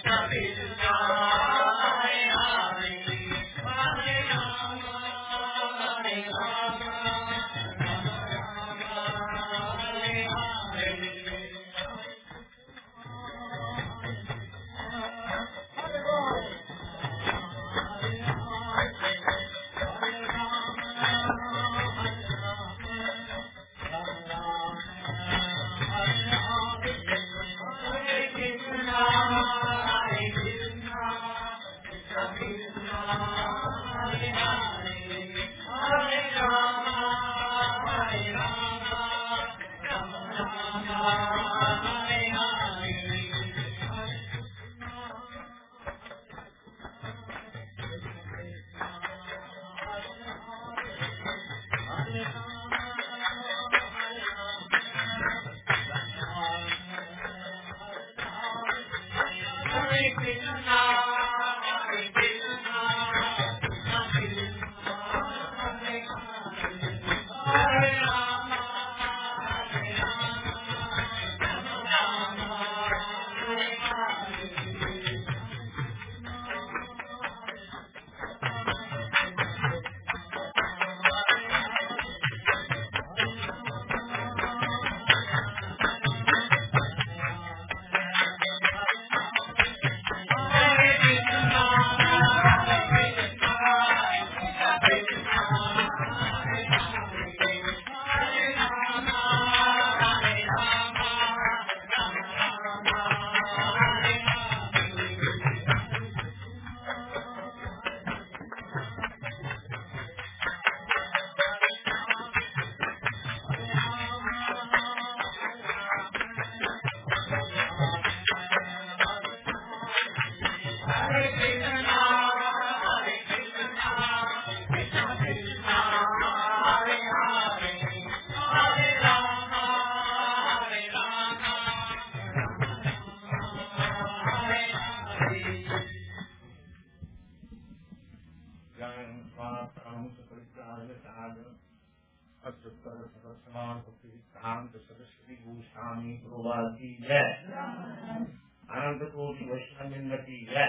अनंत कोटि वैष्णव की है,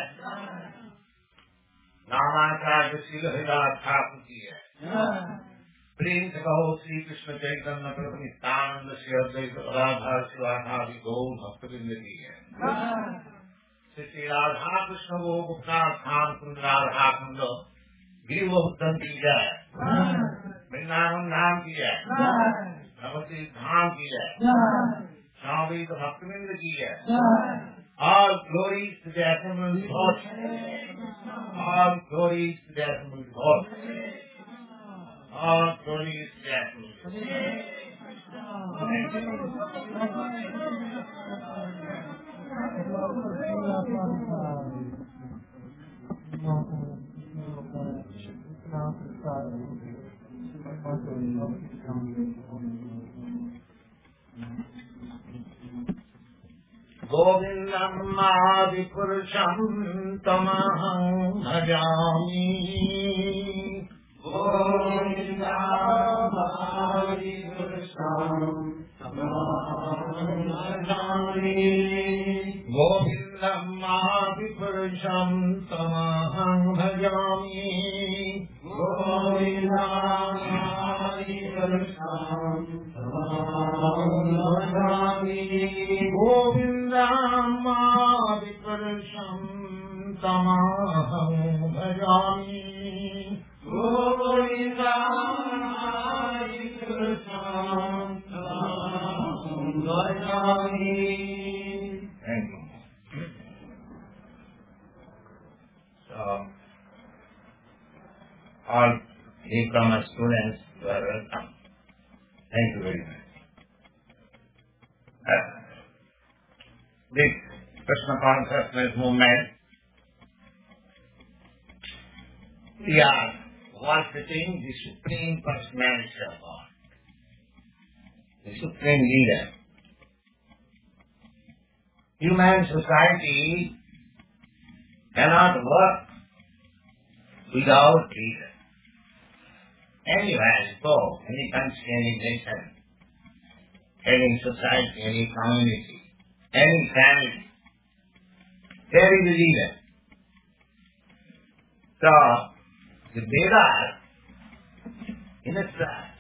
नामाचार्य श्री हरिदास ठाकुर की है। प्रेम से कहो श्री कृष्ण चैतन्य प्रभु नित्यानंद श्री अद्वैत राधा शिवाधारी गौर भक्तवृंद की है। श्री राधा कृष्ण वो गुप्ता स्थान कुंड राधा कुंड गिरिवोत्तम की है, वृंदावन धाम की है, नवद्वीप धाम की है, स्वामी भक्तवृंद की है। All glories to the assembled God. All glories to the assembled God. All glories to the assembled गोविंदम् आदिपुरुषम् तमहं भजामि। गोविंदम् आदिपुरुषम् तमहं भजामि। गोविंदम् आदिपुरुषम् तमहं भजामि। गोविंदम् आदिपुरुषम् तमहं भजामि। गोविंदम् आदिपुरुषम् तमहं भजामि। गोविंदम् आदिपुरुषम् तमहं भजामि। All newcomer students, you are welcome. Thank you very much. This Krishna consciousness movement, we are worshipping the Supreme Personality of God, the Supreme Leader. Human society cannot work without leader. Anywhere you go, any country, any nation, any society, any community, any family, There is a leader. So, the Vedas illustrate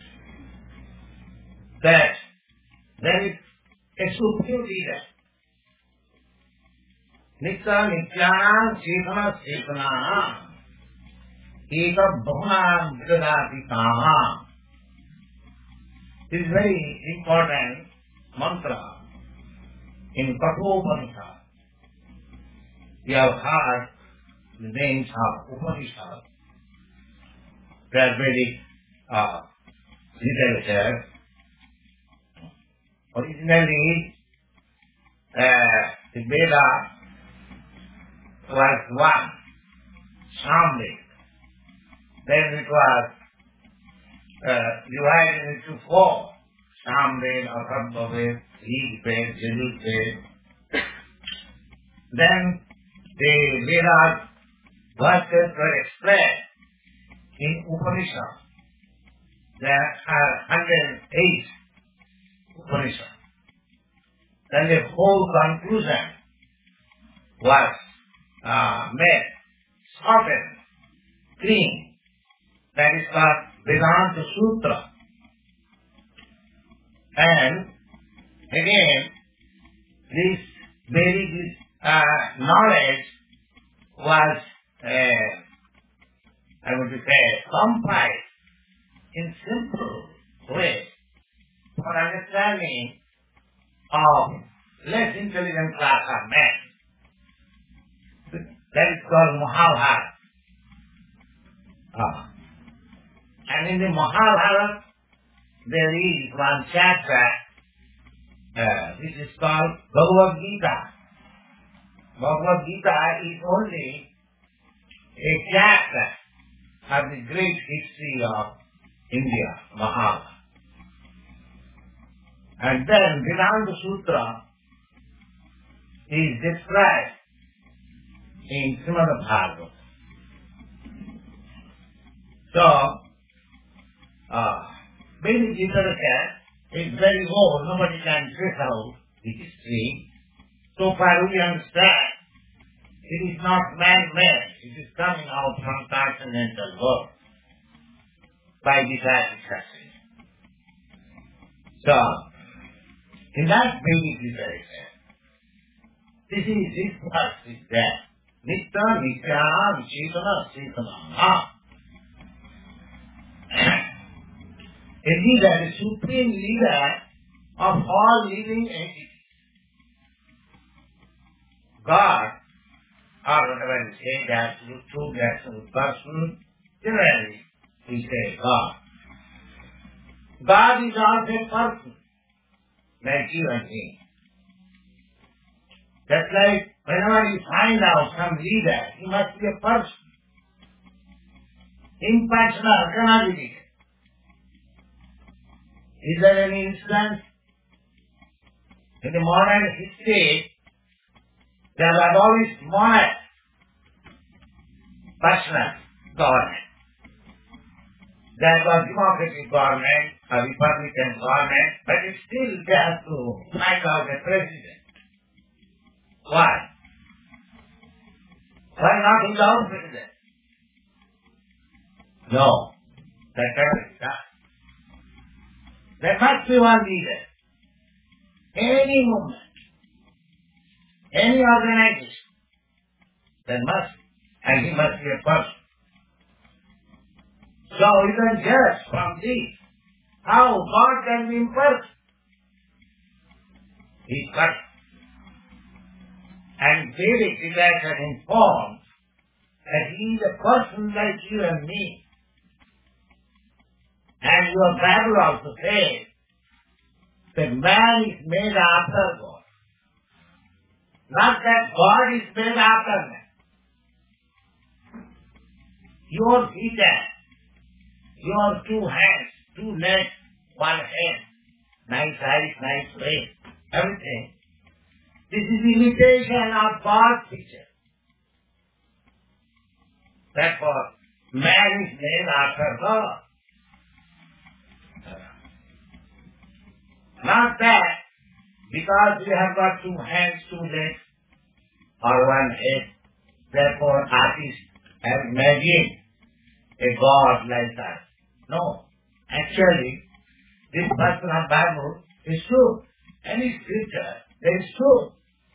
that there is a supreme leader. Nitya Nityanam Chetana Chetanam Eka Bhavanam Vidadati Kamam. This is very important mantra in Kathopanishad. We have heard the names of Upanishad. They are very literature. Originally, the Veda was one, Samved. Then it was divided into four, Samved, Atharvaved, Rigved, Yajurved. Then the Vedas verses were expressed in Upanishad. There are 108 Upanishad. Then the whole conclusion was made shortened, clean. That is called Vedanta Sutra. And again, this very knowledge was, I would say, compiled in simple way for understanding of less intelligent class of men. That is called Mahabharata. And in the Mahabharata, there is one chapter which is called Bhagavad Gita. Bhagavad Gita is only a chapter of the great history of India, Mahabharata. And then Vedanta Sutra is described in Srimad Bhagavatam. So, basic literature is very old. Nobody can trace out the history. So far we understand it is not man-made. It is coming out from transcendental world by divine success. So, in that basic literature, this verse is there. Nitya Nityanam Chetana Chetanam. A leader, the supreme leader of all living entities. God, or whenever we say that true absolute person, generally we say God. God is also a person, like you and me. Just like whenever you find out some leader, he must be a person. Impersonal, cannot be leader. Is there any instance in the modern history there was always monarch, personal government. There was democratic government, a republican government, but it still has to find out a president. Why? Why not without president? No, that cannot be done. There must be one leader. Any movement, any organization, there must, and he must be a person. So you can judge from this how God can be impersonal. He is person. And Vedic literature informs that he is a person like you and me. And your Bible also says that man is made after God. Not that God is made after man. Your feet, your two hands, two legs, one head, nice eyes, nice face, everything. This is imitation of God's picture. Therefore, man is made after God. Not that, because we have got two hands, two legs, or one head. Therefore, artists have imagined a God like that. No. Actually, this verse of Bible is true. Any scripture is true.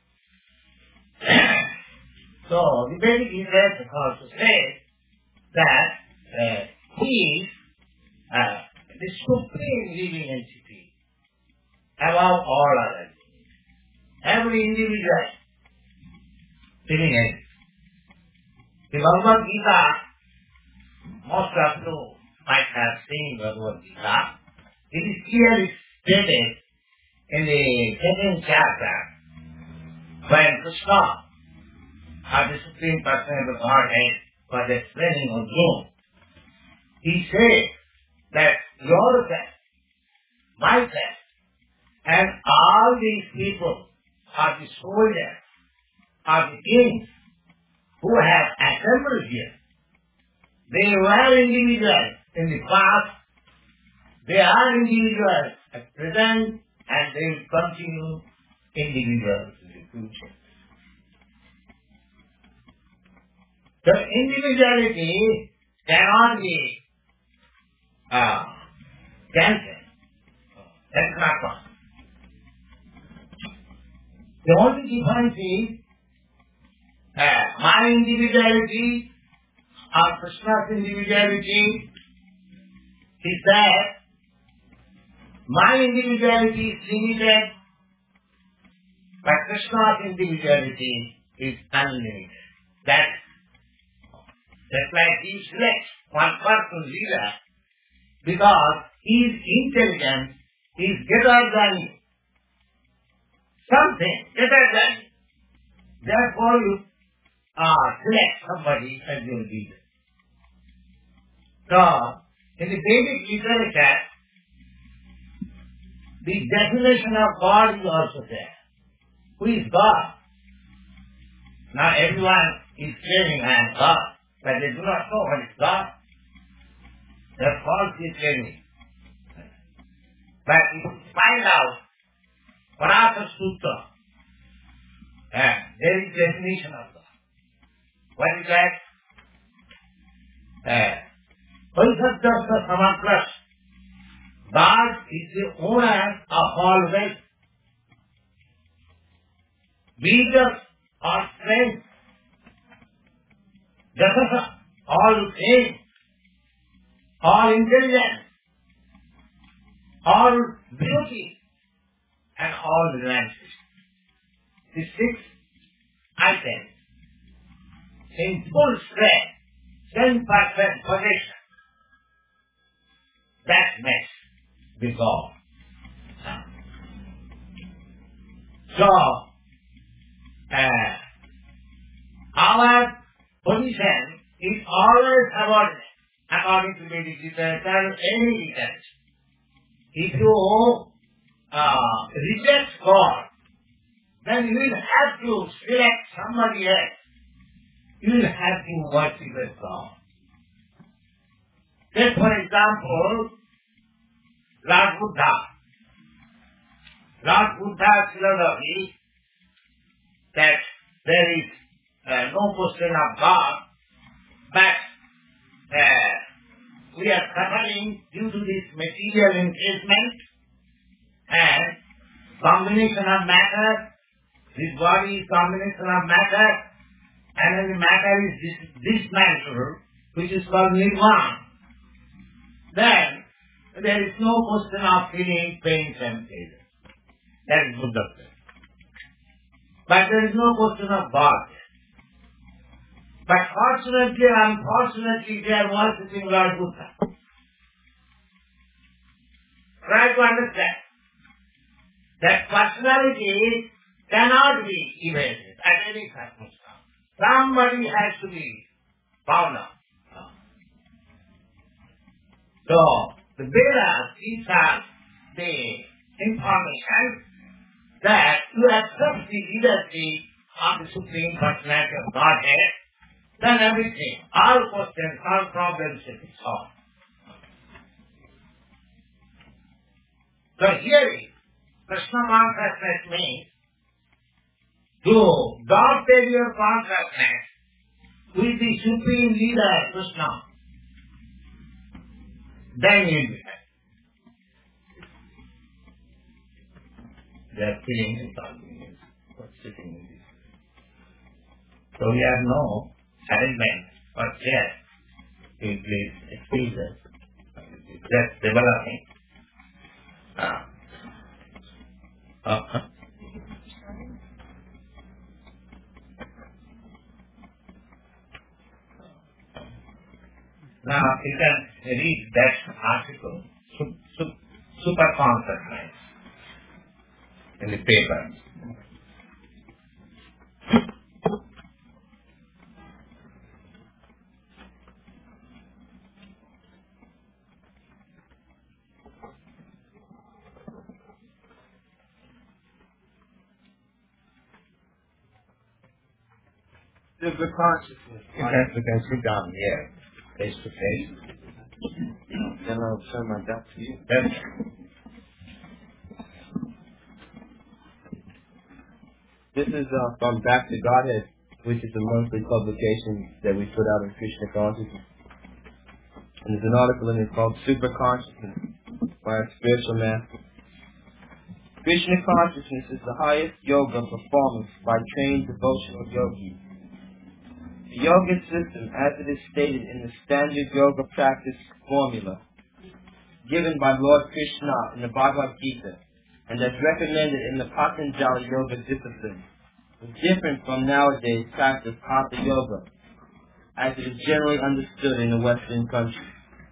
So, the Vedic Israel also says that he is the supreme living entity above all others. Every individual living entity. The Bhagavad Gita, most of you might have seen Bhagavad Gita. It is clearly stated in the second chapter when Krishna, or the Supreme Person of the Godhead, was explaining Arjuna. He said that yourself, myself, and all these people are the soldiers, are the kings who have assembled here. They were individuals in the past, they are individuals at present, and they will continue individuals in the future. So individuality cannot be cancelled. That's not possible. The only difference is my individuality or Krishna's individuality is that my individuality is limited, but Krishna's individuality is unlimited. That's like he selects one person's leader because his intelligence is greater than you. Something greater than you. Therefore you select somebody as your leader. So, in the Vedic literature, the definition of God is also there. Who is God? Now everyone is claiming I am God, but they do not know what is God. They are falsely claiming. But if you find out Parasa Sutra, there is definition of God. What is that? Vaisatya Samakras. God is the owner of all wealth. Vedas or strength. Jasasa, all fame, all intelligence, all beauty, and all relaxation. The 6 items in full strength, 10% possession. That makes the God. So, our position is always subordinate according to Vedic literature, any literature. If you reject God, then you will have to select somebody else. You will have to worship God. Take for example, Lord Buddha. Lord Buddha's philosophy that there is no question of God, but we are suffering due to this material encasement and combination of matter. This body is combination of matter, and then the matter is dismantled, which is called nirvana. Then there is no question of feeling pain and pleasure. That is Buddha. But there is no question of God. But fortunately or unfortunately, they are worshipping Lord Buddha. Try to understand that personality cannot be evaded at any circumstance. Somebody has to be found out. So, the Vedas gives us the information that you accept the leadership of the Supreme Personality of Godhead, then everything, all questions, all problems will be solved. So here is Krishna consciousness means So, God take your consciousness with the Supreme Leader, Krishna. Then you will be happy. Their feeling is something for sitting in this. So we have no arrangement for chair. Please excuse us. That's developing. Now you can read that article, super consciousness, in the paper. Super consciousness. You can sit down here, face to face. Then I'll turn my back to you. Yes. This is from Back to Godhead, which is a monthly publication that we put out in Krishna Consciousness. And there's an article in it called Super Consciousness by a spiritual master. Krishna Consciousness is the highest yoga performance by trained devotional yogis. The yoga system, as it is stated in the standard yoga practice formula given by Lord Krishna in the Bhagavad Gita, and as recommended in the Patanjali Yoga discipline, is different from nowadays practice Hatha Yoga, as it is generally understood in the Western countries.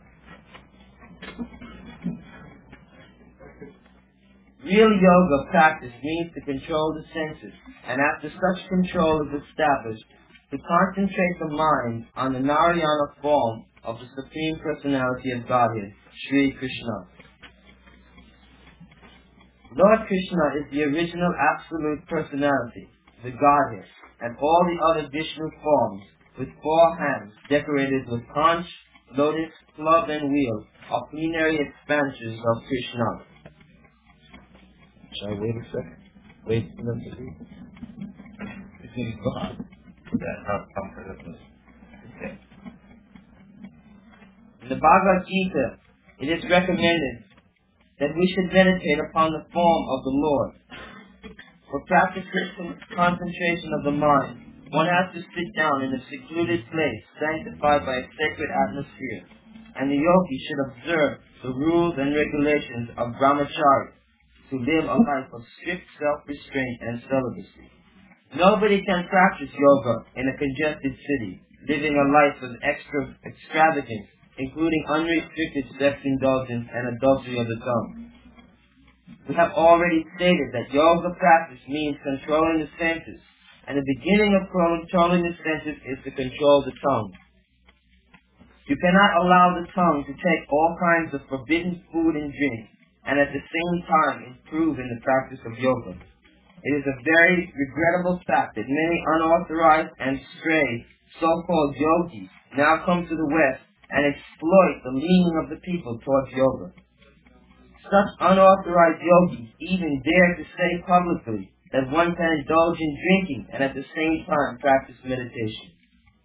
Real yoga practice means to control the senses, and after such control is established, to concentrate the mind on the Narayana form of the Supreme Personality of Godhead, Sri Krishna. Lord Krishna is the original absolute personality, the Godhead, and all the other Vishnu forms, with 4 hands decorated with conch, lotus, club, and wheel, are plenary expansions of Krishna. Shall I wait a second? Wait for them to speak? It is God. That's not comfortable. Okay. In the Bhagavad Gita, it is recommended that we should meditate upon the form of the Lord. For practicing concentration of the mind, one has to sit down in a secluded place sanctified by a sacred atmosphere, and the yogi should observe the rules and regulations of brahmacharya to live a life of strict self-restraint and celibacy. Nobody can practice yoga in a congested city, living a life of extravagance, including unrestricted sex indulgence and adultery of the tongue. We have already stated that yoga practice means controlling the senses, and the beginning of controlling the senses is to control the tongue. You cannot allow the tongue to take all kinds of forbidden food and drink, and at the same time improve in the practice of yoga. It is a very regrettable fact that many unauthorized and stray so-called yogis now come to the West and exploit the leaning of the people towards yoga. Such unauthorized yogis even dare to say publicly that one can indulge in drinking and at the same time practice meditation.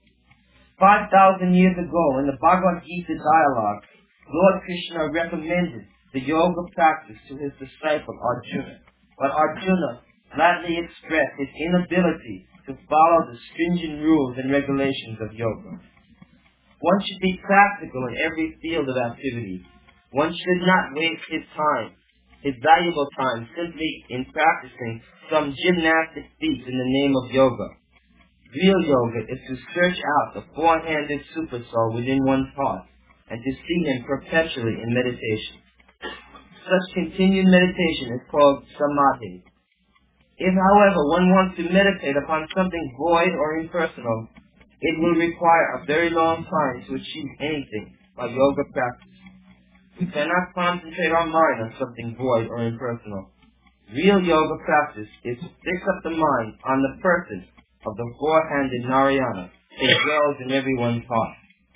5,000 years ago, in the Bhagavad Gita dialogue, Lord Krishna recommended the yoga practice to his disciple Arjuna, but Arjuna flatly expressed his inability to follow the stringent rules and regulations of yoga. One should be practical in every field of activity. One should not waste his time, his valuable time, simply in practicing some gymnastic feats in the name of yoga. Real yoga is to search out the 4-handed super soul within one's heart and to see him perpetually in meditation. Such continued meditation is called samadhi. If, however, one wants to meditate upon something void or impersonal, it will require a very long time to achieve anything by yoga practice. We cannot concentrate our mind on something void or impersonal. Real yoga practice is to fix up the mind on the person of the 4-handed Narayana who dwells in everyone's heart.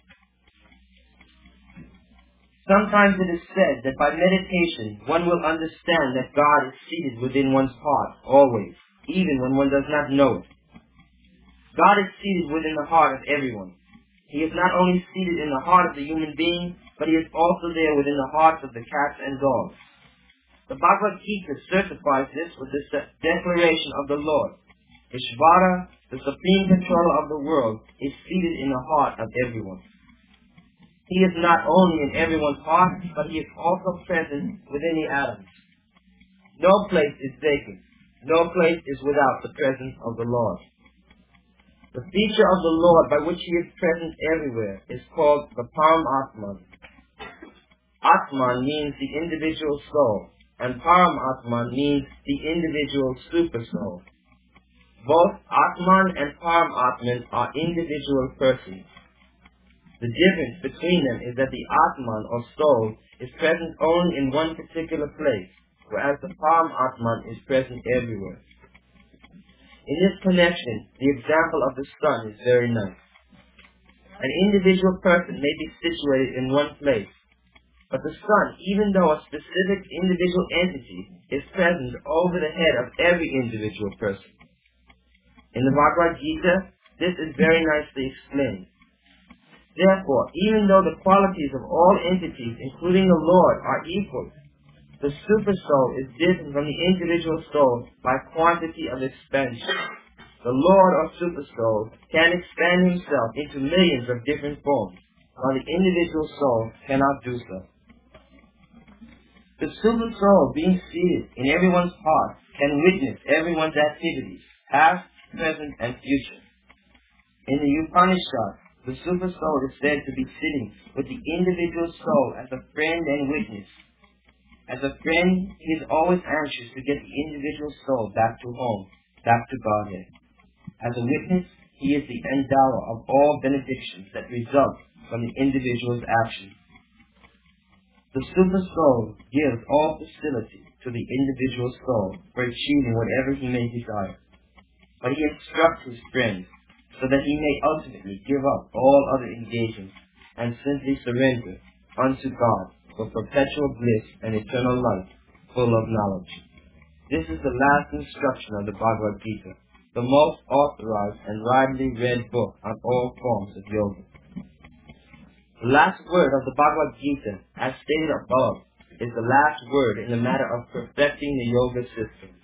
Sometimes it is said that by meditation one will understand that God is seated within one's heart always, even when one does not know it. God is seated within the heart of everyone. He is not only seated in the heart of the human being, but he is also there within the hearts of the cats and dogs. The Bhagavad Gita certifies this with the declaration of the Lord. Ishvara, the supreme controller of the world, is seated in the heart of everyone. He is not only in everyone's heart, but he is also present within the atoms. No place is vacant. No place is without the presence of the Lord. The feature of the Lord by which he is present everywhere is called the Param Atman. Atman means the individual soul, and Param Atman means the individual super soul. Both Atman and Param Atman are individual persons. The difference between them is that the Atman or soul is present only in one particular place, whereas the Param Atman is present everywhere. In this connection, the example of the sun is very nice. An individual person may be situated in one place, but the sun, even though a specific individual entity, is present over the head of every individual person. In the Bhagavad Gita, this is very nicely explained. Therefore, even though the qualities of all entities, including the Lord, are equal, the super soul is different from the individual soul by quantity of expansion. The Lord or super soul can expand himself into millions of different forms, while the individual soul cannot do so. The super soul, being seated in everyone's heart, can witness everyone's activities, past, present, and future. In the Upanishad, the super soul is said to be sitting with the individual soul as a friend and witness. As a friend, he is always anxious to get the individual soul back to home, back to Godhead. As a witness, he is the endower of all benedictions that result from the individual's actions. The super soul gives all facility to the individual soul for achieving whatever he may desire. But he instructs his friends so that he may ultimately give up all other engagements and simply surrender unto God for perpetual bliss and eternal life, full of knowledge. This is the last instruction of the Bhagavad Gita, the most authorized and widely read book on all forms of yoga. The last word of the Bhagavad Gita, as stated above, is the last word in the matter of perfecting the yoga system.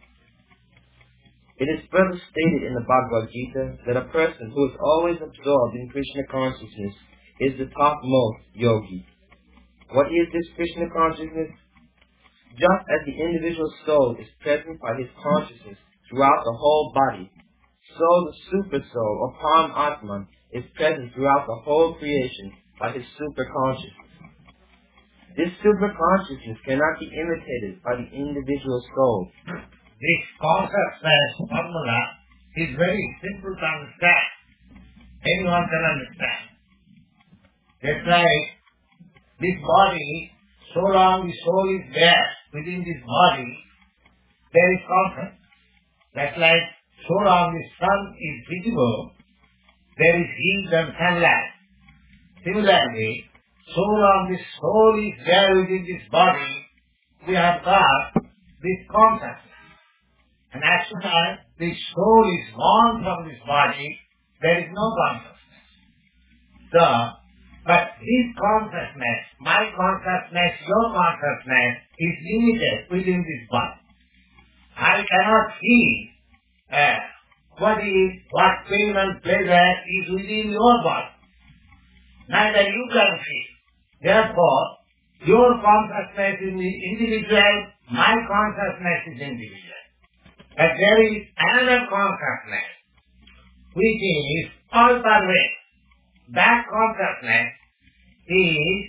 It is further stated in the Bhagavad Gita that a person who is always absorbed in Krishna consciousness is the topmost yogi. What is this Krishna consciousness? Just as the individual soul is present by his consciousness throughout the whole body, so the super soul or Param Atman is present throughout the whole creation by his super consciousness. This super consciousness cannot be imitated by the individual soul. This consciousness formula is very simple to understand. Anyone can understand. Just like this body, so long the soul is there within this body, there is consciousness. That's like so long the sun is visible, there is heat and sunlight. Similarly, so long the soul is there within this body, we have got this consciousness. And as soon as the soul is gone from this body, there is no consciousness. But this consciousness, my consciousness, your consciousness, is limited within this body. I cannot see what pain and pleasure is within your body. Neither you can see. Therefore, your consciousness is individual, my consciousness is individual. But there is another consciousness which is all-pervasive. That consciousness is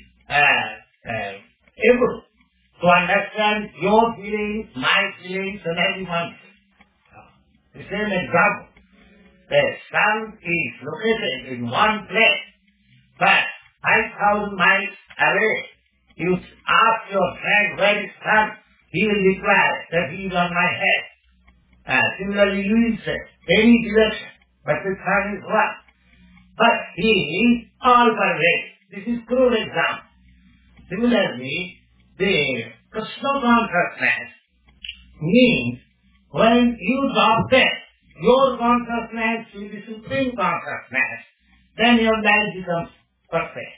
able to understand your feelings, my feelings, and everyone's. The same example. The sun is located in one place, but 5,000 miles away. You ask your friend where is sun, he will reply that he is on my head. Similarly, you will say any direction, but the sun is one. But he is all-pervasive. This is crude example. Similarly, the Krishna consciousness means When you drop that, your consciousness to the Supreme Consciousness, then your life becomes perfect.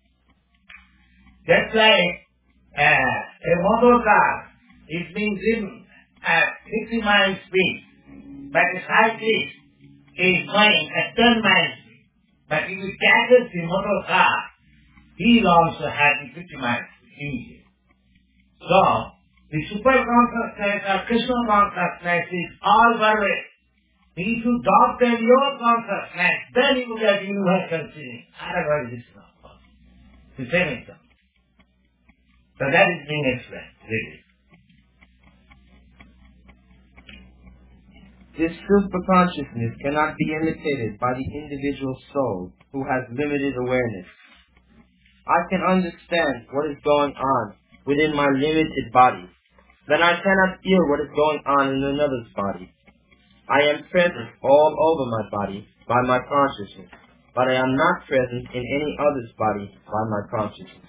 Just like a motor car is being driven at 50 miles speed, but a cyclist is going at 10 miles speed. But if he catches the motor car, he will also have the 50 miles speed. So, the super consciousness or Krishna consciousness is all pervasive. If you adopt your consciousness, then you get universal feeling. Otherwise, it's not possible. The same example. So that is being explained, really. This super-consciousness cannot be imitated by the individual soul who has limited awareness. I can understand what is going on within my limited body, then I cannot feel what is going on in another's body. I am present all over my body by my consciousness, but I am not present in any other's body by my consciousness.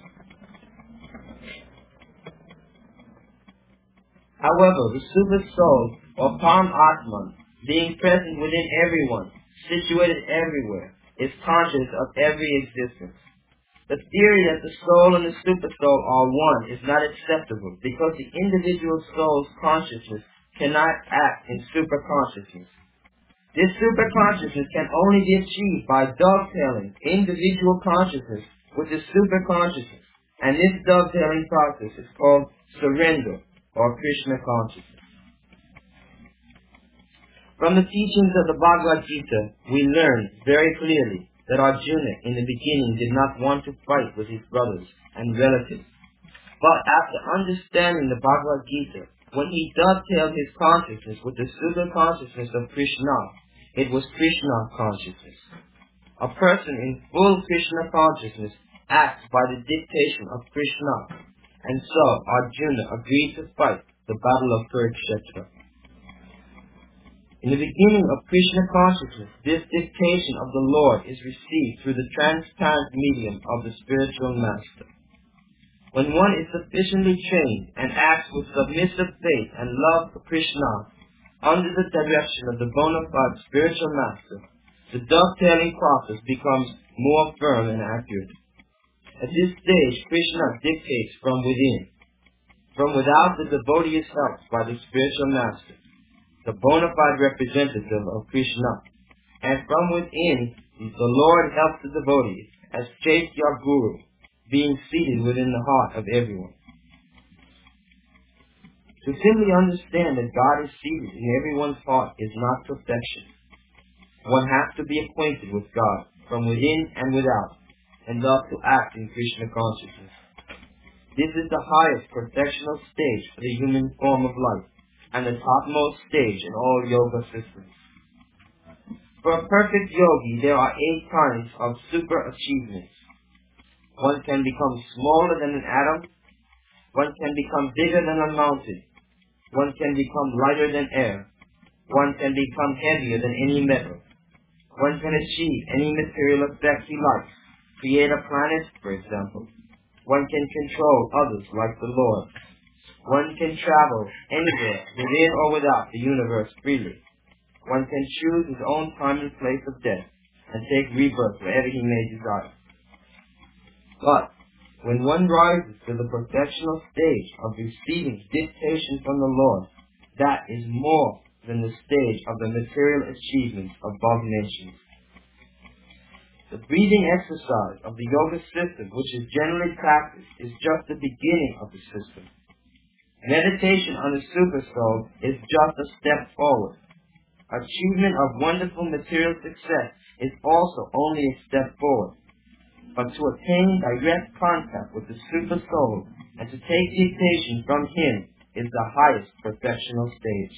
However, the super soul, or Paramatman, being present within everyone, situated everywhere, is conscious of every existence. The theory that the soul and the super soul are one is not acceptable because the individual soul's consciousness cannot act in super consciousness. This super consciousness can only be achieved by dovetailing individual consciousness with the super consciousness, and this dovetailing process is called surrender or Krishna consciousness. From the teachings of the Bhagavad Gita, we learn very clearly that Arjuna in the beginning did not want to fight with his brothers and relatives. But after understanding the Bhagavad Gita, when he dovetailed his consciousness with the super consciousness of Krishna, it was Krishna consciousness. A person in full Krishna consciousness acts by the dictation of Krishna, and so Arjuna agreed to fight the battle of Kurukshetra. In the beginning of Krishna consciousness, this dictation of the Lord is received through the transparent medium of the spiritual master. When one is sufficiently trained and acts with submissive faith and love for Krishna, under the direction of the bona fide spiritual master, the dovetailing process becomes more firm and accurate. At this stage, Krishna dictates from within. From without, the devotee is helped by the spiritual master, the bona fide representative of Krishna, and from within, the Lord helps the devotee as Chaitya Guru, being seated within the heart of everyone. To simply understand that God is seated in everyone's heart is not perfection. One has to be acquainted with God from within and without, and thus to act in Krishna consciousness. This is the highest perfectional stage for the human form of life, and the topmost stage in all yoga systems. For a perfect yogi, there are 8 kinds of super achievements. One can become smaller than an atom. One can become bigger than a mountain. One can become lighter than air. One can become heavier than any metal. One can achieve any material effect he likes. Create a planet, for example. One can control others like the Lord. One can travel anywhere, within or without the universe freely. One can choose his own time and place of death, and take rebirth wherever he may desire. But, when one rises to the perfectional stage of receiving dictation from the Lord, that is more than the stage of the material achievements above mentioned. The breathing exercise of the yoga system, which is generally practiced, is just the beginning of the system. Meditation on the super soul is just a step forward. Achievement of wonderful material success is also only a step forward. But to attain direct contact with the super soul and to take dictation from him is the highest perfectional stage.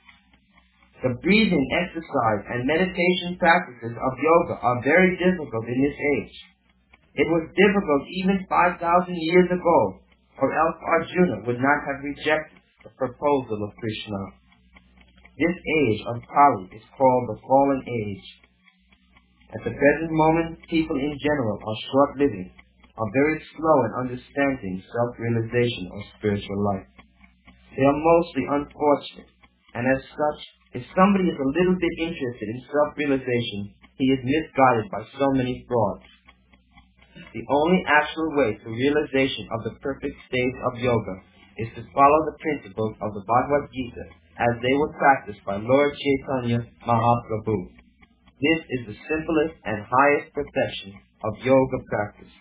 The breathing exercise and meditation practices of yoga are very difficult in this age. It was difficult even 5,000 years ago, or else Arjuna would not have rejected the proposal of Krishna. This age of Kali is called the fallen age. At the present moment, people in general are short-living, are very slow in understanding self-realization or spiritual life. They are mostly unfortunate, And as such, if somebody is a little bit interested in self-realization, he is misguided by so many frauds. The only actual way to realization of the perfect state of yoga is to follow the principles of the Bhagavad Gita as they were practiced by Lord Chaitanya Mahaprabhu. This is the simplest and highest perfection of yoga practice.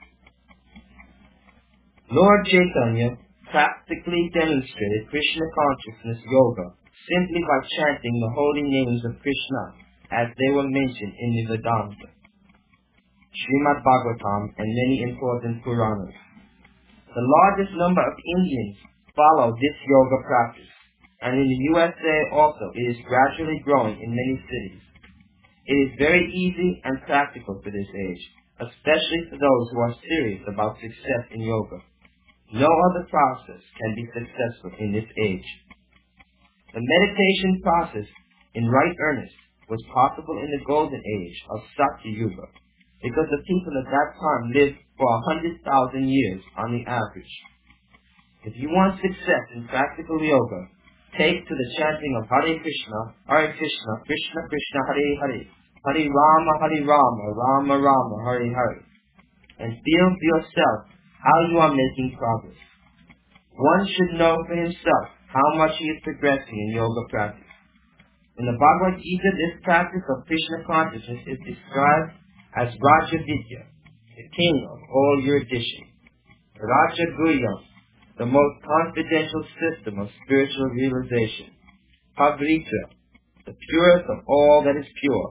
Lord Chaitanya practically demonstrated Krishna consciousness yoga simply by chanting the holy names of Krishna as they were mentioned in the Vedanta, Srimad Bhagavatam, and many important Puranas. The largest number of Indians follow this yoga practice, and in the USA also it is gradually growing in many cities. It is very easy and practical for this age, especially for those who are serious about success in yoga. No other process can be successful in this age. The meditation process in right earnest was possible in the golden age of Satya Yuga, because the people at that time lived for 100,000 years on the average. If you want success in practical yoga, take to the chanting of Hare Krishna, Krishna Krishna, Hare Hare, Hare Rama, Rama Rama, Hare Hare, and feel for yourself how you are making progress. One should know for himself how much he is progressing in yoga practice. In the Bhagavad Gita, this practice of Krishna consciousness is described as Raja Vidya, the king of all erudition. Raja Guhyam, the most confidential system of spiritual realization. Pavrita, the purest of all that is pure.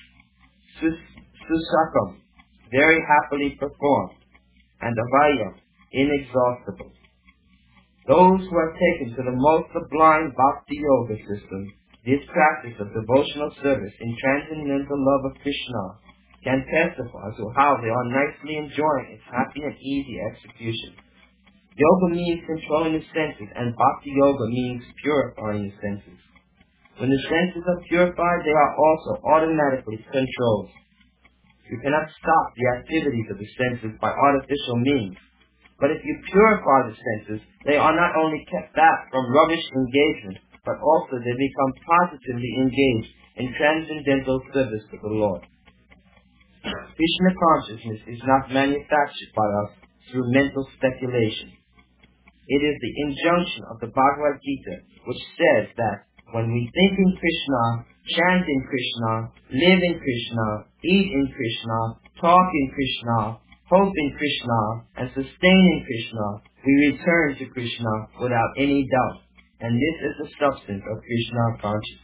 Susakam, very happily performed. And Avaya, inexhaustible. Those who have taken to the most sublime Bhakti Yoga system, this practice of devotional service in transcendental love of Krishna, can testify to how they are nicely enjoying its happy and easy execution. Yoga means controlling the senses, and Bhakti Yoga means purifying the senses. When the senses are purified, they are also automatically controlled. You cannot stop the activities of the senses by artificial means. But if you purify the senses, they are not only kept back from rubbish engagement, but also they become positively engaged in transcendental service to the Lord. Krishna consciousness is not manufactured by us through mental speculation. It is the injunction of the Bhagavad Gita which says that when we think in Krishna, chant in Krishna, live in Krishna, eat in Krishna, talk in Krishna, hope in Krishna, and sustain in Krishna, we return to Krishna without any doubt. And this is the substance of Krishna consciousness.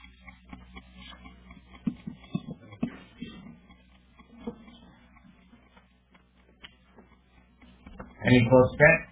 Any question?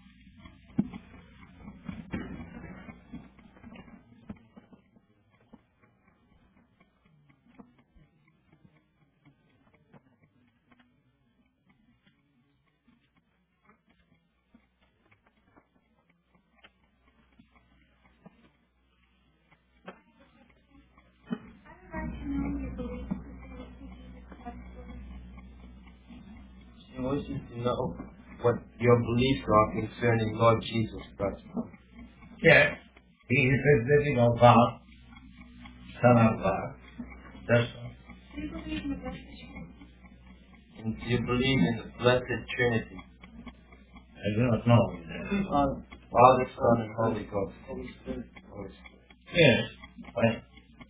She wishes to know what your beliefs are concerning Lord Jesus Christ. Yes, he is a living of God, Son of God. That's all. And do you believe in the Blessed Trinity? I do not know. Father, Son, and Holy Ghost. Holy Spirit. Yes, but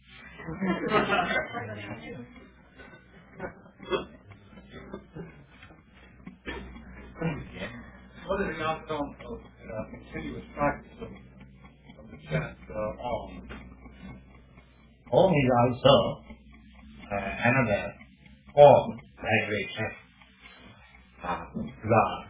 What is the outcome of continuous practice of the chant Om? Om is also another form vibration of God.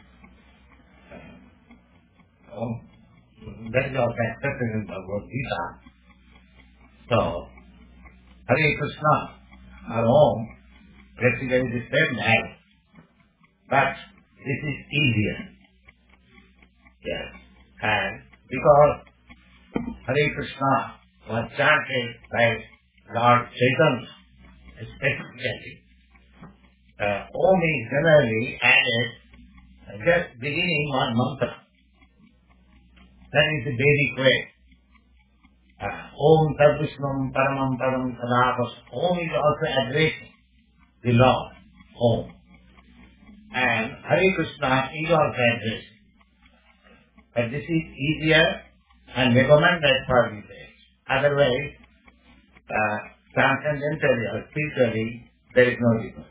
Om, that is also accepted in the Bhagavad Gita. So, Hare Krishna or Om, practically the same as, but this is easier. Yes, and because Hare Krishna was chanted by Lord Chaitanya, specifically, Om is generally added just beginning one mantra. That is the basic way. Om Tad Vishnum Paramam Param Sadavas. Om is also addressing the Lord. Om. And Hare Krishna is also addressing. But this is easier and recommended for this age. Otherwise, transcendentally or spiritually, there is no difference.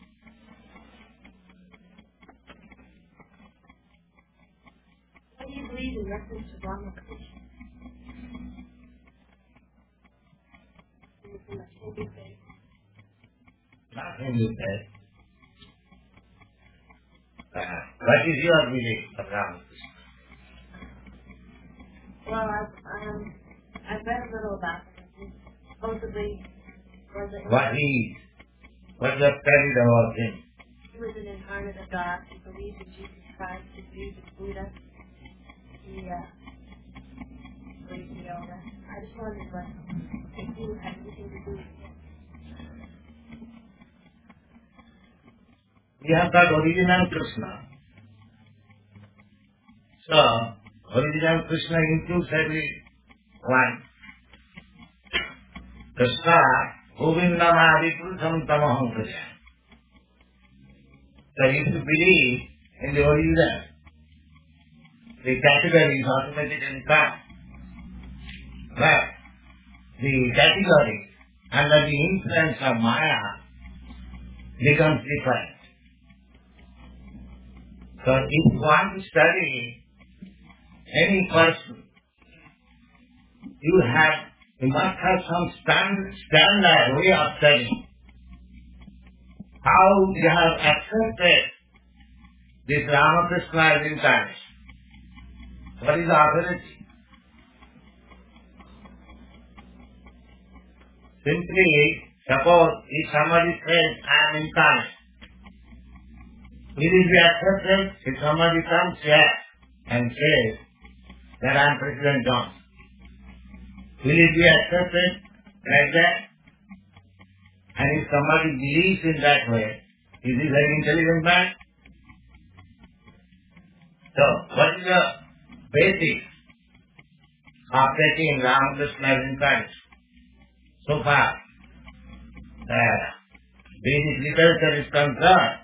What do you believe in reference to Ramakrishna? Nothing you say. What is your belief of Ramakrishna? Well, I've read a little about him. Supposedly, What he is? What you have studied about him? He was an incarnate of God. He believed in Jesus Christ. He believed in Buddha. He believed in yoga. I just wondered what if you had anything to do with him. We have got original Krishna. So, original Krishna includes everyone. Krishna, Govindamadi Purusham Tamaham Krishna. So if you believe in the original, the categories automatically come. But the category under the influence of Maya becomes different. So if you want to study any person, you must have some standard way of studying. How you have accepted this Ramakrishna as incarnation. What is the authority? Simply, suppose if somebody says, I am incarnate, will it be accepted if somebody comes here and says that I am President John? Will it be accepted like that? And if somebody believes in that way, is he an intelligent man? So, what is the basis of taking Ramakrishna as incarnation? So far, basic literature is concerned,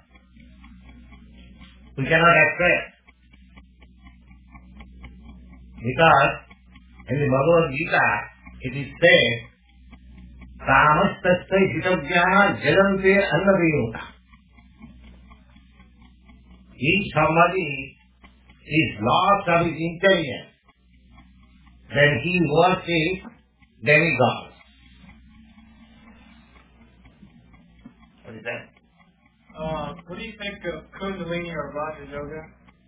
we cannot accept. Because in the Bhagavad Gita, it is said, Kamastasya hitavjana jalante annaviyota. If somebody is lost of his intelligence, then he worships demigods. What is that? What do you think of Kundalini or Raja Yoga?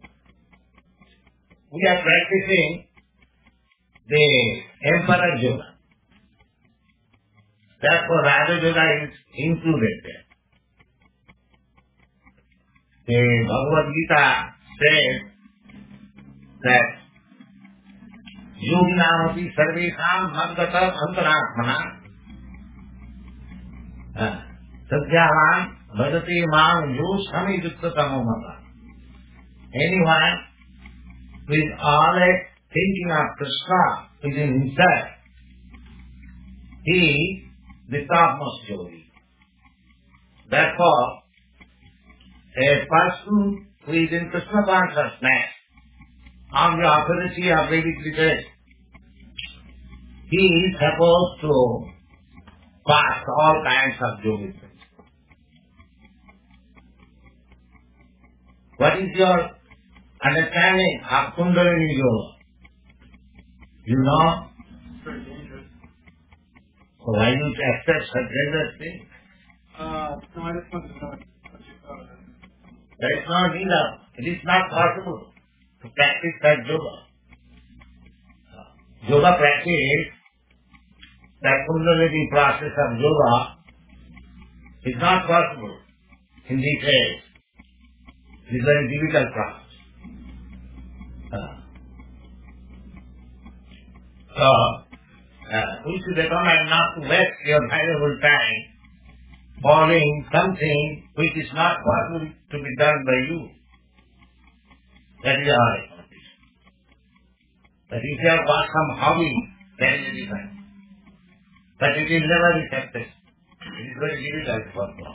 We are practicing the Emperor Yoga. Therefore, Raja Yoga is included there. The Bhagavad Gita says that Yoginamati Sarvesham Madgata Antaratmana Sadhyavan Bhajati Mam Yoshami Yukta Tamamata. Anyone who is always thinking of Krishna within himself, he is the topmost yogi. Therefore, a person who is in Krishna consciousness, on the authority of Vedic literature, he is supposed to pass all kinds of yogic. What is your understanding of Kundalini Yoga? You know? It's very dangerous. So why do you accept such dangerous things? No, I just wanted to know what you thought of it. That is not enough. It is not possible to practice that yoga. Yoga practice, that Kundalini process of yoga, is not possible in these days. It is a very difficult process. We should recommend not to waste your valuable time following something which is not possible to be done by you. That is our recommendation. But if you have got some hobby, that is a different. but it will never be successful. It is very difficult for God.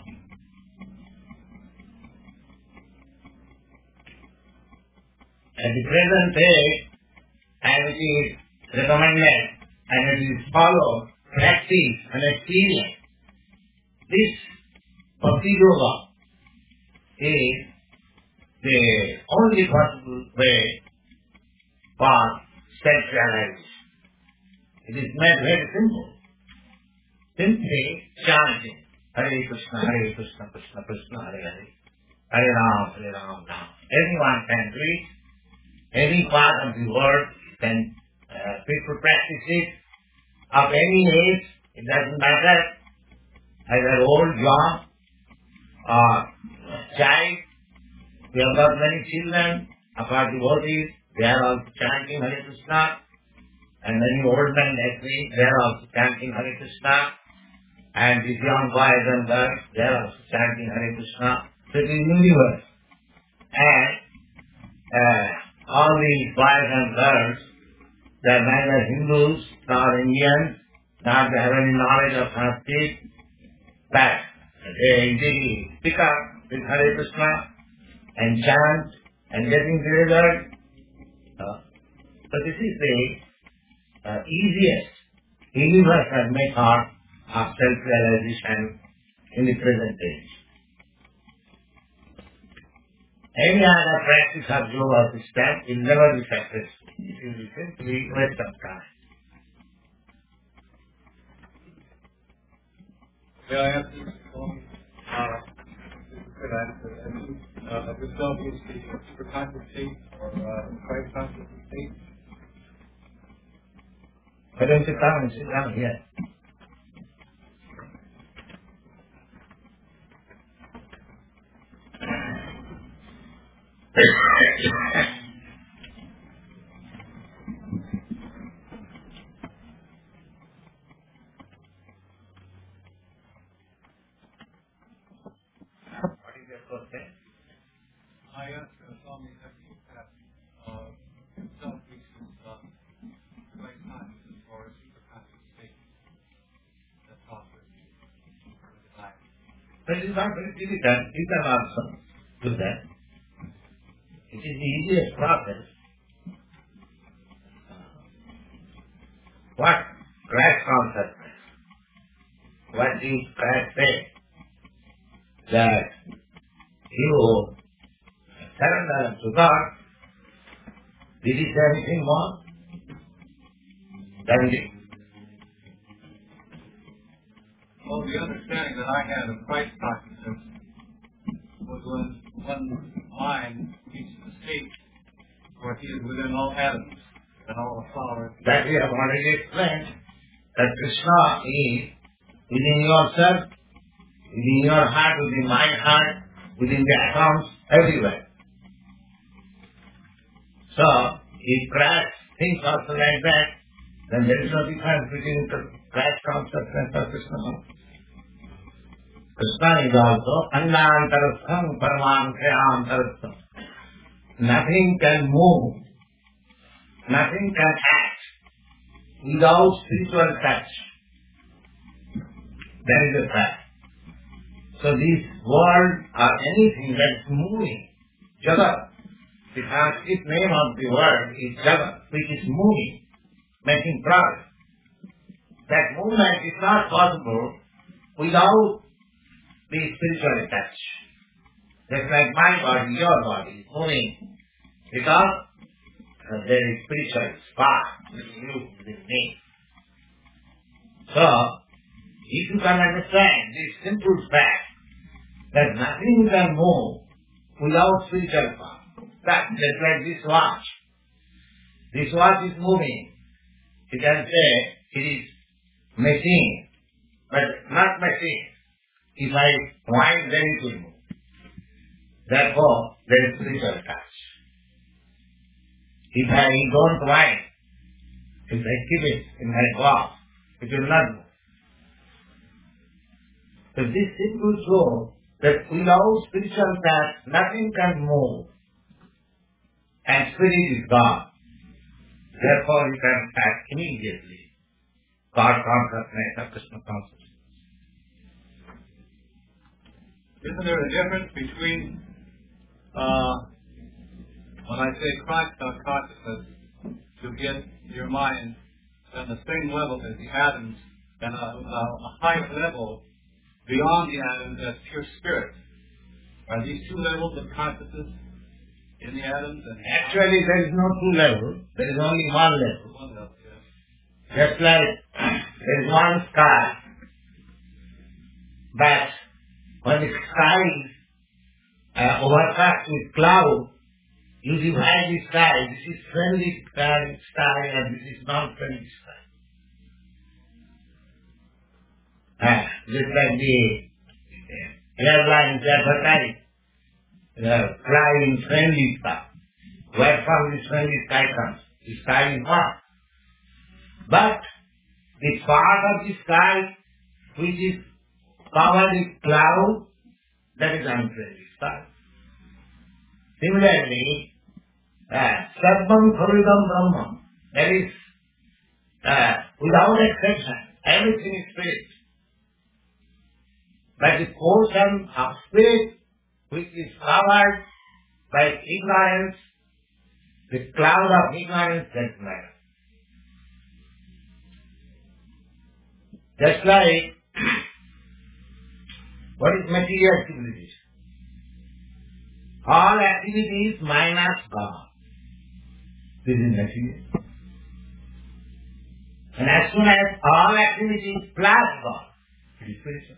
At the present day, and it is recommended, and it is followed, practice and experience, this Bhakti Yoga is the only possible way for self-realization. It is made very simple. Simply chanting Hare Krishna, Krishna Krishna, Hare Hare, Hare Ram, Ram. Anyone can do it. Any part of the world can people practice it. Of any age, it doesn't matter. Either old, young, or child. We have got many children of our devotees. They are also chanting Hare Krishna. And many old men like me, they are also chanting Hare Krishna. And these young boys and girls, they are also chanting Hare Krishna. So it is universe. And all these boys and girls, they are neither Hindus nor Indians, nor they have any knowledge of Sanskrit, but they easily pick up with Hare Krishna and chant and getting the result. So this is the easiest universal method of self-realization in the present age. Any other practice of yoga system will never be successful. It will be simply waste of time. May I ask you, could answer, yourself is the superconscious state or Christ conscious state? Why don't you come and sit down here? What is your question? I asked Swami if you have yourself reaches Christ consciousness or a superconscious state that's possible for the divine. But it is not very difficult. You can also do that. It is the easiest process. What Christ consciousness? What did Christ say? That you surrender to God. Did he say anything more? Than it. Well, the understanding that I had of Christ consciousness was when one mind reaches the state where he is within all atoms and all the flowers. That we have already explained. That Krishna is within yourself, within your heart, within my heart, within the atoms, everywhere. So, if Christ thinks also like that, then there is no difference between Christ consciousness and Krishna consciousness. Krishna is also Anantarastham Paramankhayantarastham. Nothing can move, nothing can act without spiritual touch. That is the fact. So this world or anything that is moving, Jagat, the Sanskrit name of the world is Jagat, which is moving, making progress. That movement is not possible without the spiritual touch. Just like my body, your body is moving because there is spiritual spark within you, within me. So, if you can understand this simple fact that nothing can move without spiritual power, that's just like this watch. This watch is moving. You can say it is machine, but not machine. If I wind, then it will move. Therefore, there is spiritual touch. If I don't wind, if I keep it in my box, it will not move. So this simple shows that without spiritual touch, nothing can move. And spirit is God. Therefore, you can act immediately God consciousness or Krishna consciousness. Isn't there a difference between when I say Christ consciousness, to get your mind on the same level as the atoms and a higher level beyond the atoms as pure spirit? Are these two levels of consciousness in the atoms? And Actually, there is no two levels. There is only one level. one level, yes. Just like there is one sky. But when the sky is overcast with cloud, you divide the sky. This is friendly sky and this is non-friendly sky. Just like the airlines advertise, flying friendly sky. Where from this friendly sky comes? The sky is hot. But the part of the sky which is covered with cloud, that is unfriendly sky. Similarly, Sarvam Khalidam Brahman, that is, without exception, everything is spirit. But the portion of spirit which is covered by ignorance, the cloud of ignorance, that matter. Just like, what is material civilization? All activities minus God. This is material. And as soon as all activities plus God, it is spiritual.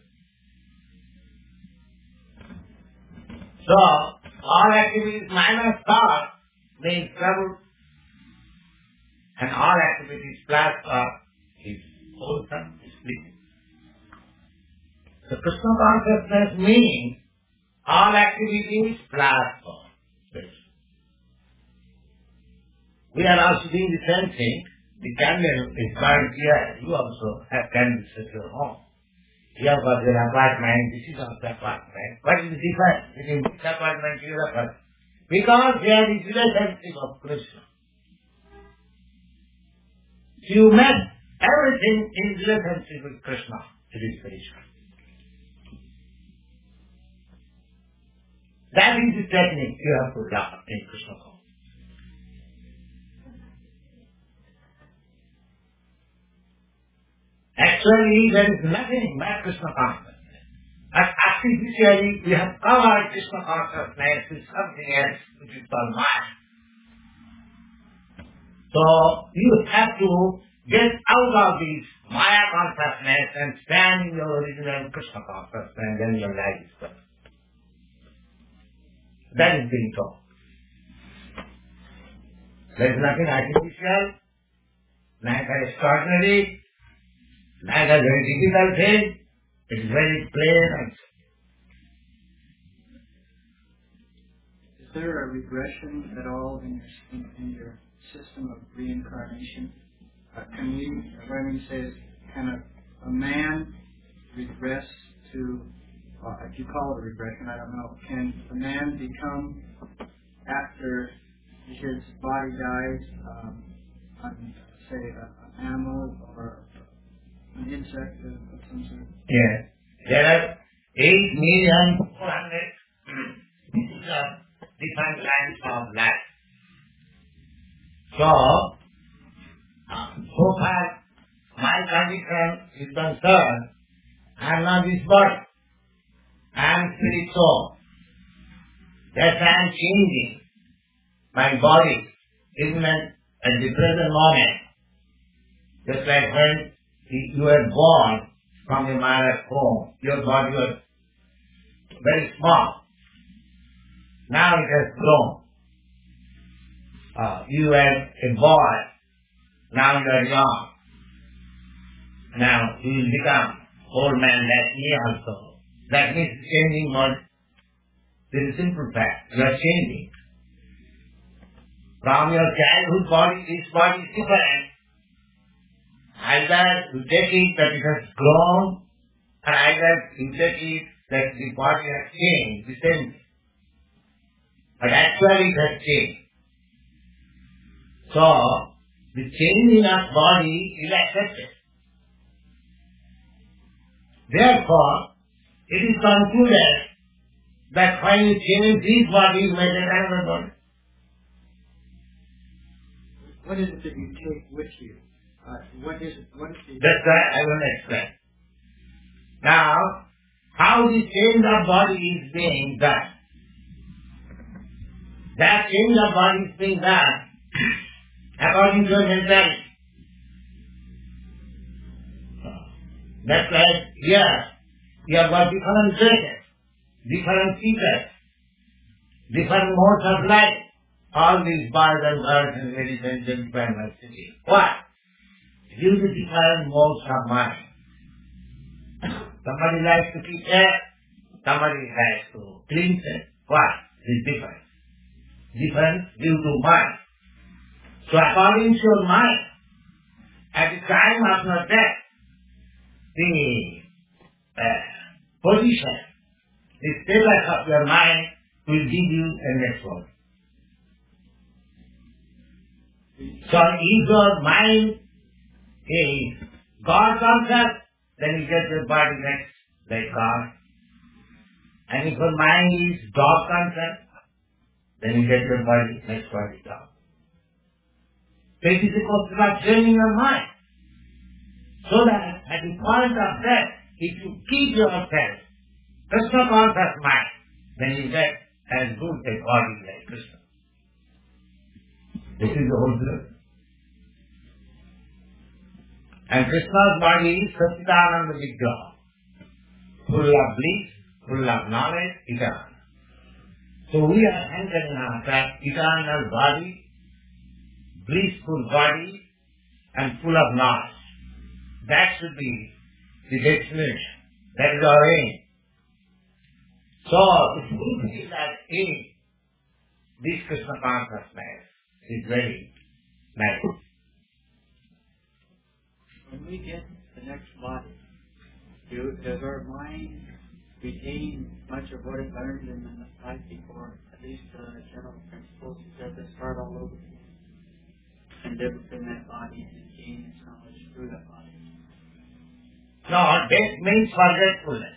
So, all activities minus God means trouble. And all activities plus God is wholesome, is bliss. So, Krishna consciousness means all activities plus God. We are also doing the same thing. The candle is burned here. You also have candles at your home. You have got your apartment. This is also apartment. What is the difference between this apartment and your apartment? Because there is relationship of Krishna. You met everything in relationship with Krishna. It is spiritual. That is the technique you have to learn in Krishna consciousness. Actually, there is nothing but Krishna consciousness. But artificially, we have covered Krishna consciousness with something else which is called Maya. So, you have to get out of this Maya consciousness and stand in your original Krishna consciousness, and then your life is perfect. That is being taught. There is nothing artificial, neither extraordinary, neither very difficult thing. It is very plain and Is there a regression at all in your system of reincarnation? Can we, what I mean to say is, can a man regress to, if you call it a regression, I don't know, can a man become, after his body dies, say an animal or an insect of some sort? yes. There are 8,400,000 different lines of life. So far my condition is concerned, I am not this body. I am spirit soul. That I am changing my body even at the present moment. Just like when you were born from your mother's womb, your body was very small. Now it has grown. You were a boy, now you are young. Now you will become old man like me also. That means changing body. This is a simple fact. You are changing. From your childhood body, this body is different. Either you take it that it has grown, or either you take it that the body has changed, the same thing. But actually it has changed. So, the changing of body is accepted. Therefore, it is concluded that when you change these bodies, may get another body. What is it that you take with you? What is the... That's why I will explain. Now, how the change of body is being done? That change of body is being done according to your mentality. That's like here, you have got different dresses, different features, different modes of life. All these boys and girls and ladies and gentlemen are sitting. Why? Due to different modes of mind. Somebody likes to keep hair, somebody likes to cleanse it. Why? It's different. Difference due to mind. So according to your mind, at the time of your death, the position, the status of your mind will give you a next body. So if your mind is God conscious, then you get your body next like God. And if your mind is dog conscious, then you get your body next body dog. So it is a question of training your mind. So that at the point of death, if you keep yourself Krishna conscious mind, then you get as good a body like Krishna. This is the whole truth. And Krishna's body is Satchidananda Vigraha, full of bliss, full of knowledge, eternal. So we are entering that eternal body, blissful body, and full of knowledge. That should be the destination. That is our aim. So, to fulfill that aim, this Krishna consciousness is very nice. When we get the next body, does our mind retain much of what it learned in the life before, at least the general principles? Does it start all over again and live within that body and gain its knowledge through that body? No, death means forgetfulness.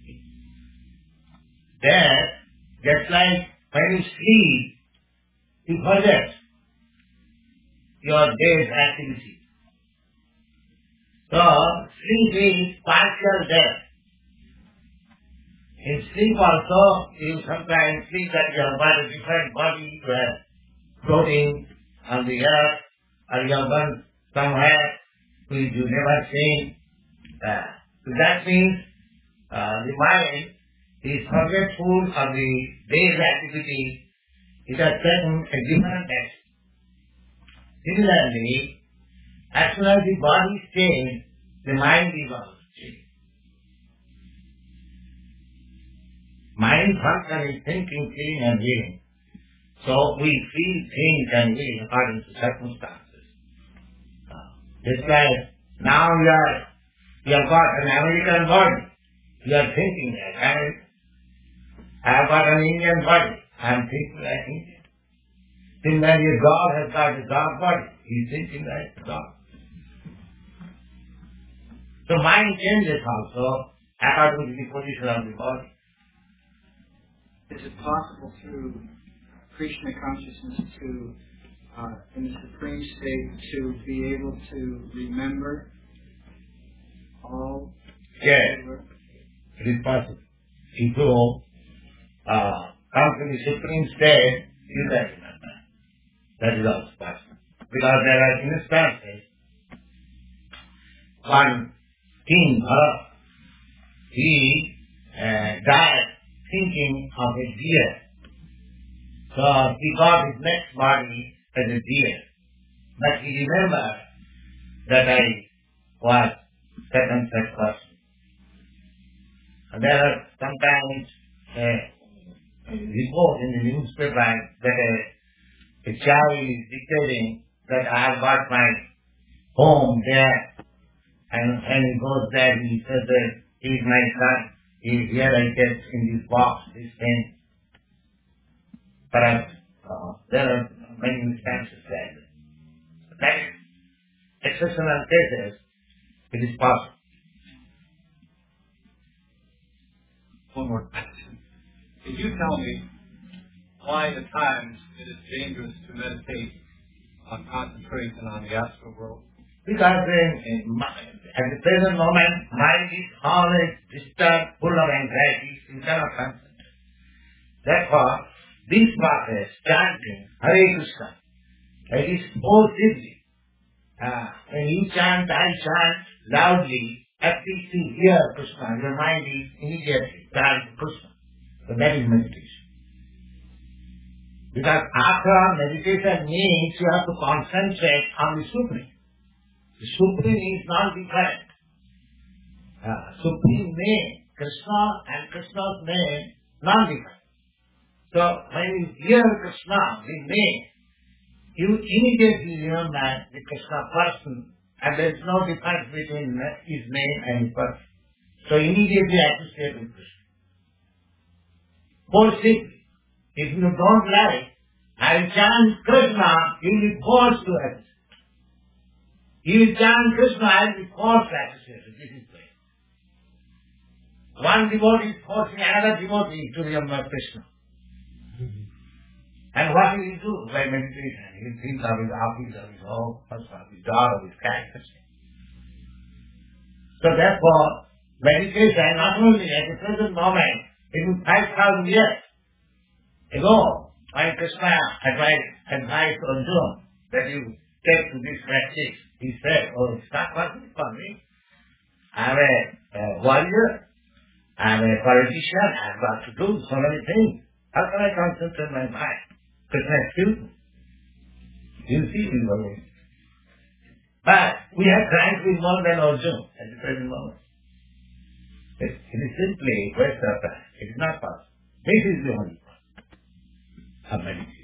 Death, just like when you sleep, you forget your day's activity. So, sleep is partial death. In sleep also, you sometimes think that you have got a different body, you are floating on the earth, or you have gone somewhere which you never seen. So that means the mind is forgetful of the day's activity. It has taken a different action. Similarly, as soon as the body is changed, the mind is also changed. Mind function is thinking, feeling and willing. So we feel, think and will according to circumstances. Just like now you have got an American body. You are thinking like American. I have got an Indian body. I am thinking like Indian. Similarly, a dog has got a dog body. He is thinking like a dog. So mind changes also according to the position of the body. Is it possible through Krishna consciousness to, in the supreme state, to be able to remember all? Yes, it is possible. If you come to the supreme state, you can remember. That is also possible. Because there are instances. One king, he died thinking of a deer. So he got his next body as a deer. But he remembered that I was second person. And there are sometimes reports in the newspaper that a child is dictating that I have got my home there. And when he goes there, he says that he is my son. He is here, I guess, in this box, this thing. Perhaps there are many instances like that. That is exceptional cases. It is possible. one more question. Could you tell me why at times it is dangerous to meditate on concentration on the astral world? Because at the present moment, mind is always disturbed, full of anxieties, you cannot concentrate. Therefore, this process, chanting Hare Krishna, that is forcibly. When you chant, I chant loudly, at least you hear Krishna, your mind is immediately turned to Krishna. So that is meditation. Because after meditation means you have to concentrate on the Supreme. The Supreme is not different. Supreme name, Krishna and Krishna's name, not different. So when you hear Krishna, the name, you immediately remember the Krishna person, and there is no difference between his name and his person. So immediately associate with Krishna. Forcibly. If you don't like, I chant Krishna, you will be forced to associate. You chant Krishna, I will be forced to associate. This is the way. One devotee is forcing another devotee to remember Krishna. And what will he do by meditation? He will think of his office, of his home, of his dog, of his cat. So therefore, meditation not only at the present moment, even 5,000 years ago, when Krishna advised Arjuna that you take to this practice, he said, oh, it's not possible for me. I am a warrior, I am a politician, I have got to do so many things. How can I concentrate my mind? Krishna excuse me. You see me, Bhagavan. But we are trying to be more than Arjuna at the present moment. It is simply a waste of time. It is not possible. This is the only point of meditation.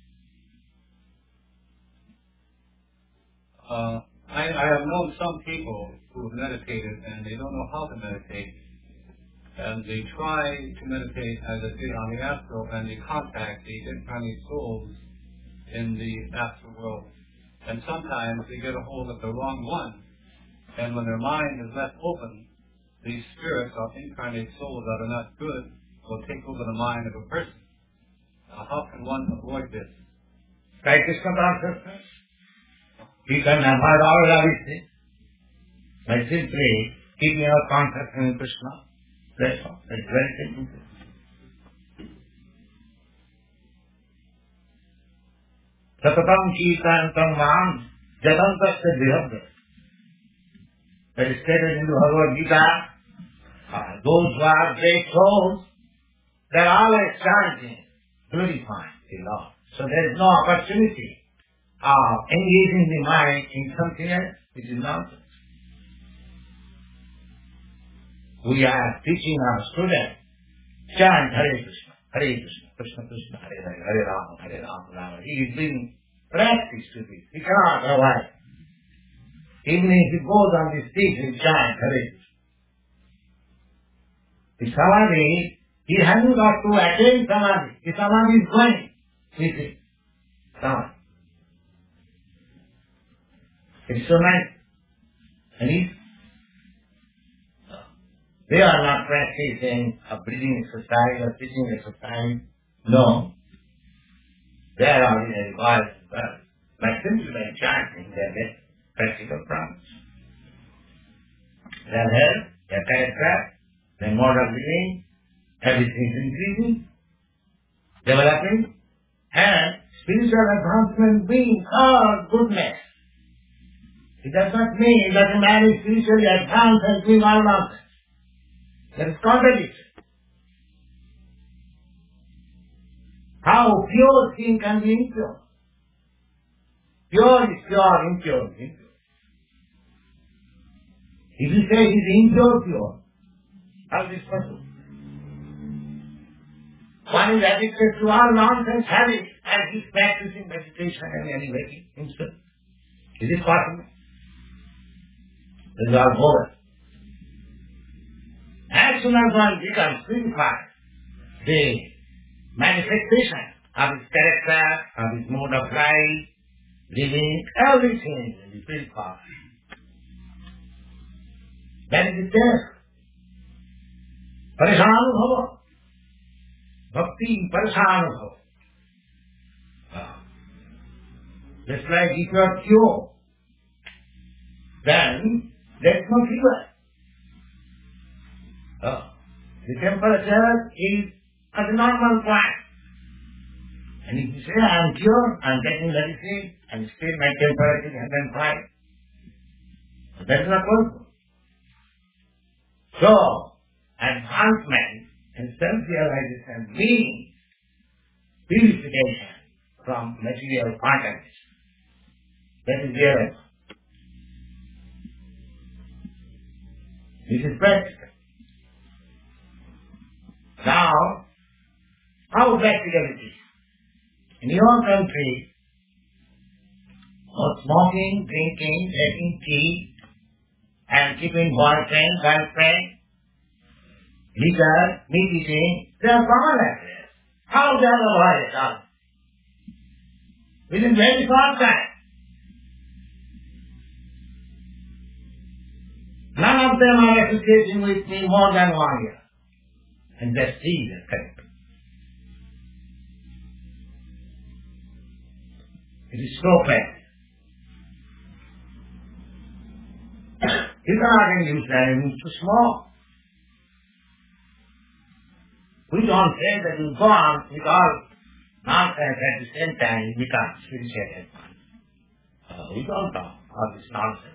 I have known some people who have meditated and they don't know how to meditate. And they try to meditate, as I say, on the astral, and they contact the incarnate souls in the astral world. And sometimes they get a hold of the wrong one. And when their mind is left open, these spirits of incarnate souls that are not good will take over the mind of a person. How can one avoid this? Right, Krishna consciousness. You can avoid all of these things by simply keeping your consciousness in Krishna. That's all. That's very simple. Satatam Chitantam Mam Jadantasya Dihabda. That is stated in the Bhagavad Gita. Those who are great souls, they are always chanting, glorifying the Lord. So there is no opportunity of engaging the mind in something else which is nonsense. We are teaching our students, chant Hare Krishna, Krishna Krishna, Hare Hare, Hare Rama, Hare Rama, Rama. He is doing practice to this. He cannot avoid. Even if he goes on the street, he chant Hare Krishna. The Samadhi, he hasn't got to attain Samadhi. The Samadhi is going with it. Samadhi. It's so nice. And they are not practicing a breathing exercise or teaching exercise. No. They are ordinary boys and girls. But simply by chanting, they get practical promise. Their health, their character, their mode of living, everything is increasing, developing, and spiritual advancement being all goodness. It does not mean that a man is spiritually advanced and doing all nonsense. That is contradiction. How pure thing can be impure? Pure is pure, impure is impure. If you say it is impure, pure, how is this possible? One is addicted to all nonsense habits and he is practicing meditation and elevating himself. Is it possible? This is all over. As soon as one becomes purified, the manifestation of his character, of his mode of life, living, everything will be purified. That is the test. Parishanubhava. Bhakti Parishanubhava. Just like if you are pure, then there is no fever. The temperature is at the normal point. And if you say, I am pure, I am taking medicine, and still my temperature is 105. That is not possible. So, advancement in self-realization means purification from material contents. That is realization. This is practical. Now, how practical it is? In your country, smoking, drinking, taking tea, and keeping boyfriend, girlfriend, liquor, meat eating, they are common like this. How they are avoided all? Within very short time. None of them are associating with me more than 1 year. And just see the correct. It is so bad. You cannot induce them to smoke. We don't say that you go on with all nonsense at the same time you become spiritual advanced. We don't talk all this nonsense.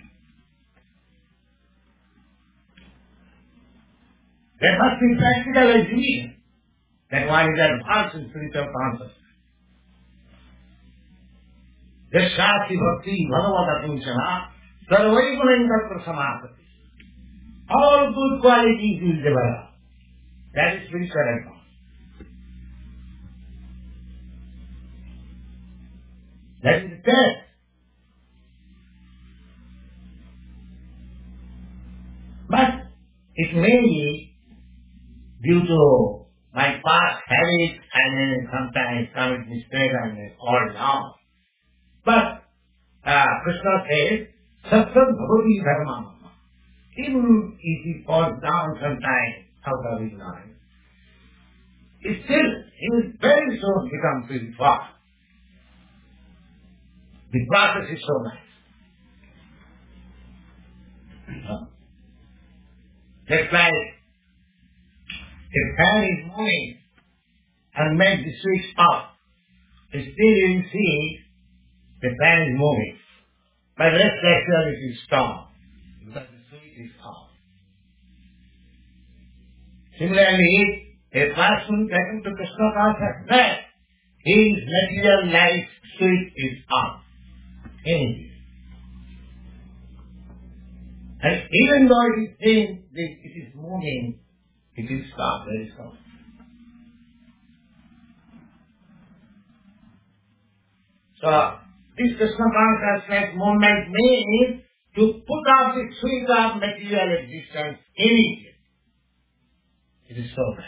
There must be practical exhibition that one is advanced in spiritual consciousness. Shasti Bhakti Bhagavata Punchana Sarvaigunam Tattva Samadhati. All good qualities will develop. That is spiritual advance. That is the test. But it may be due to my past habits, I may sometimes commit mistake and may fall down. But Krishna says, Satsam Bhavati Dharma. Even if he falls down sometimes out of his life, still he will very soon become purified. The process is so nice. Just like if fan is moving and make the switch off, still you will see the fan is moving. But rest assured it is stopped because the switch is off. Similarly, a person taken to Krishna consciousness, his material life switch is off. And even though it is saying that it is moving, it will stop very soon. So, this Krishna consciousness movement means to put off the switch of material existence immediately. It is so nice.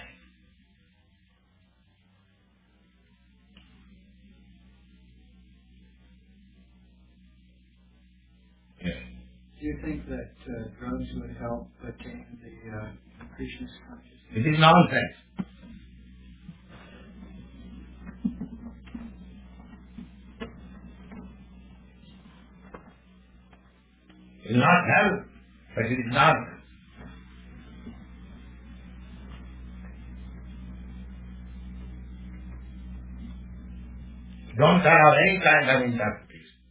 Do you think that drugs would help attain the Krishna's consciousness? It is nonsense. It will not help, but it is nonsense. Don't allow any kind of interpretation.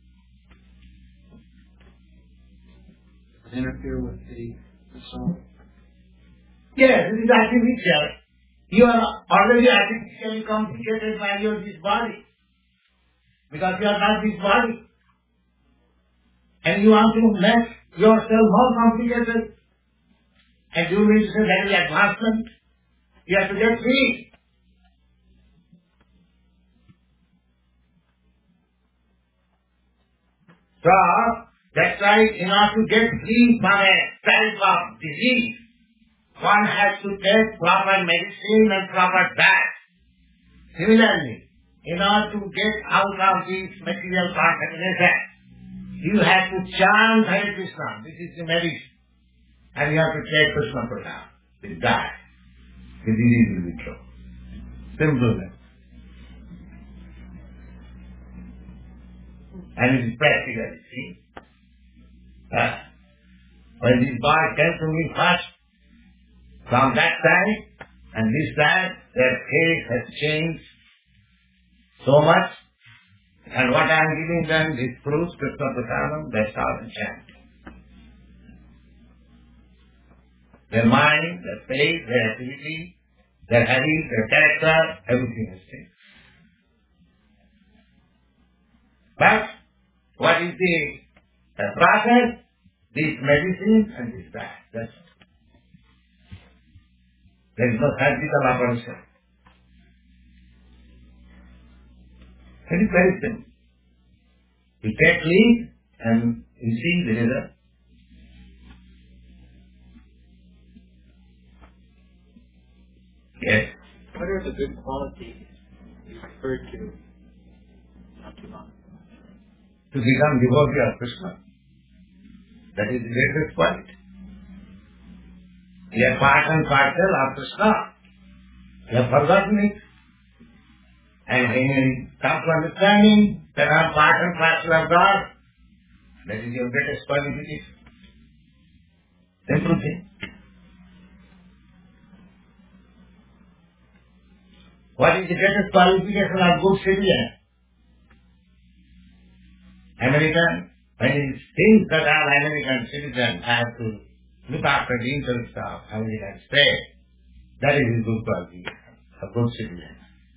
Interfere with the soul? Yes, it is artificial. You are already artificially complicated by this body. Because you are not this body. And you want to make yourself more complicated. And you mean to say that is advancement. You have to get free. So, that's right, in order to get free from a type of disease, one has to take proper medicine and proper diet. Similarly, in order to get out of this material contamination, you have to chant Hare Krishna. This is the medicine. And you have to take Krishna Prasad, the diet. the disease will be cured. Simple as that. And it is practical, you see. When this boy came to me first, from that time and this time, their case has changed so much. And what I am giving them, this proves Krishna Prasadam, that's all the chant. Their mind, their faith, their activity, their habit, their character, everything has changed. But what is the process? This medicine and this diet. That's all. There is no surgical operation. It is very simple. You take leave and you see the result. Yes. What are the good qualities you referred to not too long ago? To become devotee of Krishna. That is the greatest quality. You are part and parcel of Krishna. You have forgotten it. And when you come to understanding that I am part and parcel of God, that is your greatest qualification. Simple thing. What is the greatest qualification of good citizen? American, when he thinks that all American citizens have to look after the interests of American state, that is his good qualification, a good citizen.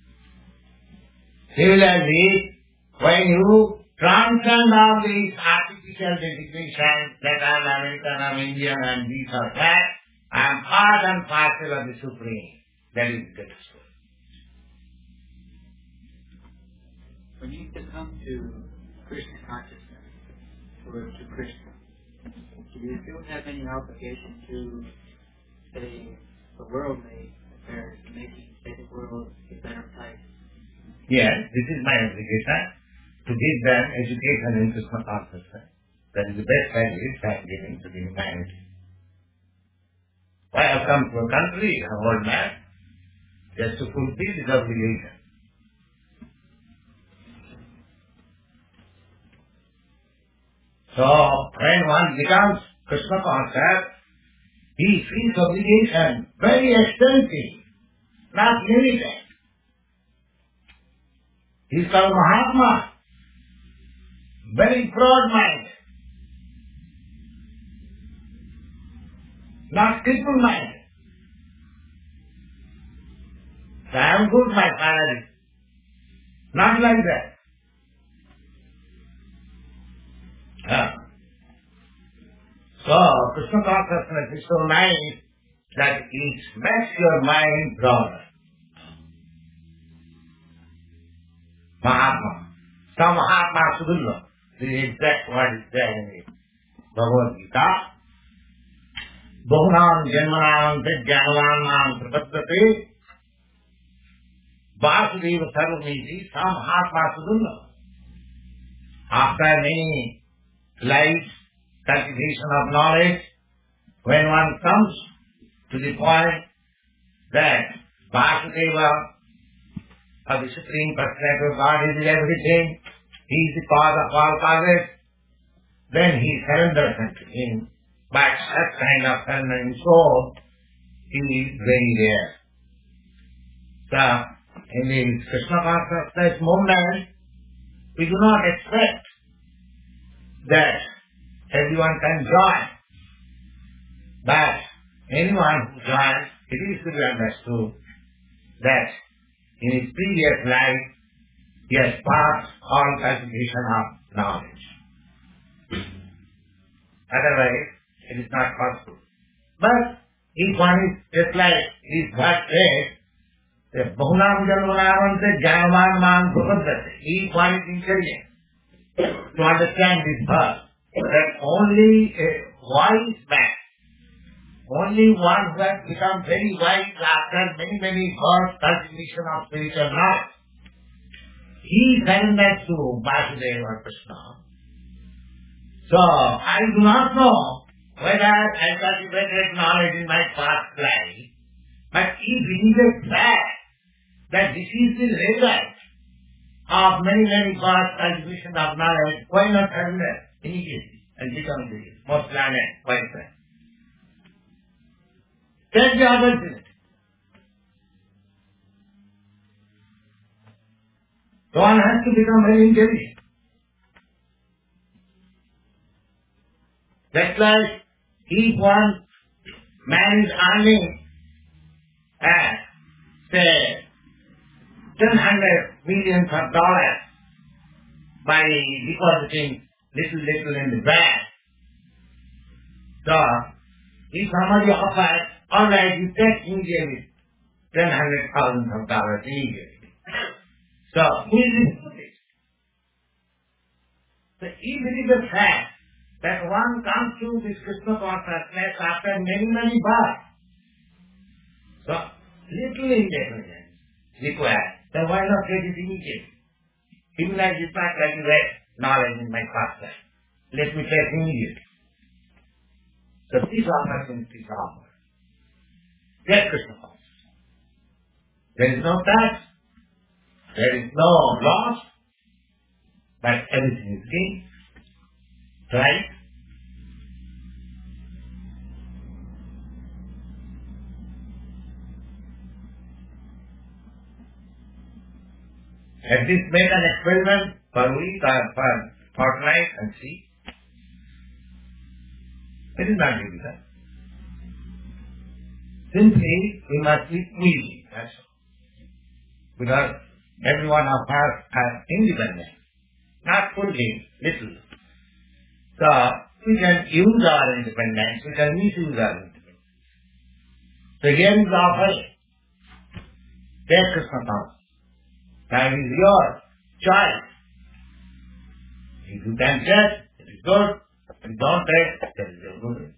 Similarly, when you transcend all these artificial designations that I am American, I am Indian, and these are that, I am part and parcel of the Supreme. That is the greatest quality. When you come to Krishna consciousness, or to Krishna, do you still have any obligation to, say, the worldly affairs, making, say, the world a better place? Yes, this is my obligation, to give them education in Krishna consciousness. That is the best service I am giving to the humanity. I have come to a country, a world man, just to fulfill this obligation. So, when one becomes Krishna conscious, he feels obligation very extensive, not limited. He is called Mahatma, very broad-minded, not cripple-minded. So I am good, my father. Not like that. So, Krishna consciousness is so nice that it makes your mind broader. Mahatma. So Mahatma Sudullah. The exact word is there in the Bhagavad Gita. Bahunam janmanam vijnanam prapaddate Vasudeva Sarvamiti Sa Mahatma Sudullah. After many lives, cultivation of knowledge, when one comes to the point that Vasudeva, or the Supreme Personality of God, is everything, He is the cause of all causes, then he surrenders unto Him. But such kind of surrendering soul is very rare. So, in the Krishna consciousness movement, we do not expect that everyone can join. But anyone who joins, it is to be understood that in his previous life he has passed all cultivation of knowledge. Otherwise, it is not possible. But if one is just like his verse says, Bahunam Janmanam Janavan Man Prapaddate. If one is intelligent to understand this verse, that only a wise man, only one who has become very wise after many births, cultivation of spiritual knowledge, he surrenders to Vasudeva or Krishna. So, I do not know whether I cultivated knowledge in my past life, But if it is a fact that this is the result of many, many past cultivation of knowledge, why not surrender immediately and become the most learned wise man? Take the opportunity. So one has to become very intelligent. Just like if one man is earning say 100 millions of dollars by depositing little in the bank. So if somebody offers, all right, you take immediately $100,000 immediately. So who is it? So if it is a fact that one comes to this Krishna consciousness after many births, so little intelligence required, then why not get it immediately? Even I did not cultivate knowledge in my past life. Let me take immediately. So these opportunities are offered. Get Krishna consciousness. There is no tax, there is no loss, but everything is gained. Right? At least make an experiment per week or per fortnight and see. It is not difficult. Simply, we must be willing, that's all. Because every one of us are independent, not fully, little. So, we can use our independence, we can misuse our independence. So here is the offering. Take Krishna consciousness. That is your choice. If you can take, it is good. If you don't take, that is your good.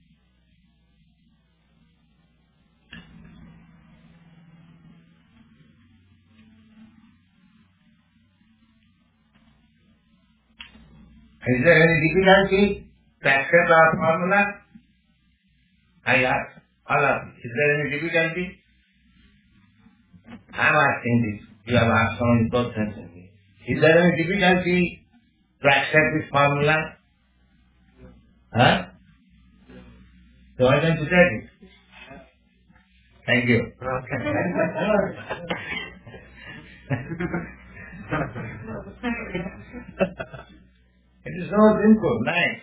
Is there any difficulty to accept our formula? I ask all of you. Is there any difficulty? I am asking this. You have asked so many questions in me. Is there any difficulty to accept this formula? Huh? So why don't you take it? Thank you. It is so simple, nice.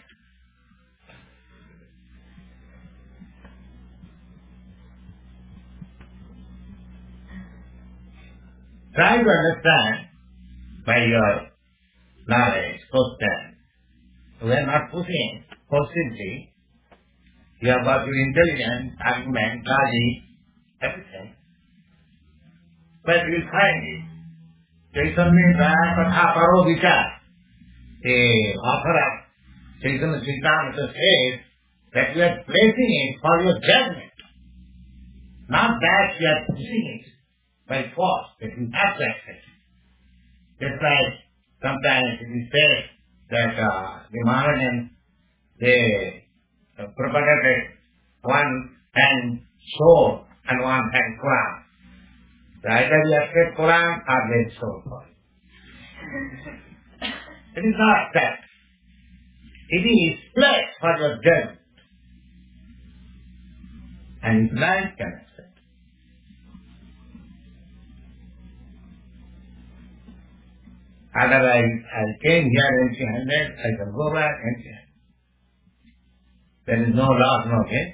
Try to understand by your knowledge, question. We are not pushing forcibly. You have got your intelligence, argument, logic, everything. But you will find it. Chaitanya Katha Paro Vichar. The author of Chaitanya Siddhanta says that you are placing it for your judgment. Not that you are pushing it by force, that you have to accept it. Just like sometimes it is said that the Mahajan, they propagated one hand sword and one hand Quran. So either you accept Quran or let sword for it. It is not that. It is placed for your judgment. And blind can accept. Otherwise, I came here empty-handed, I can go back empty-handed. There is no loss, no gain.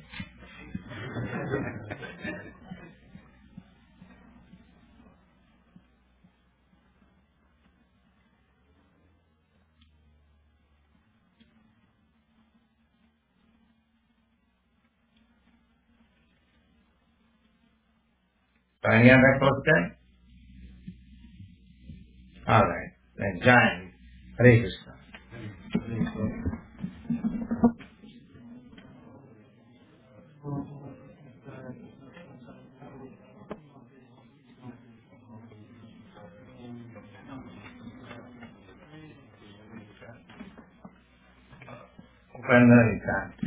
So any other question? All right. Then join. Hare Krishna. Open the chant.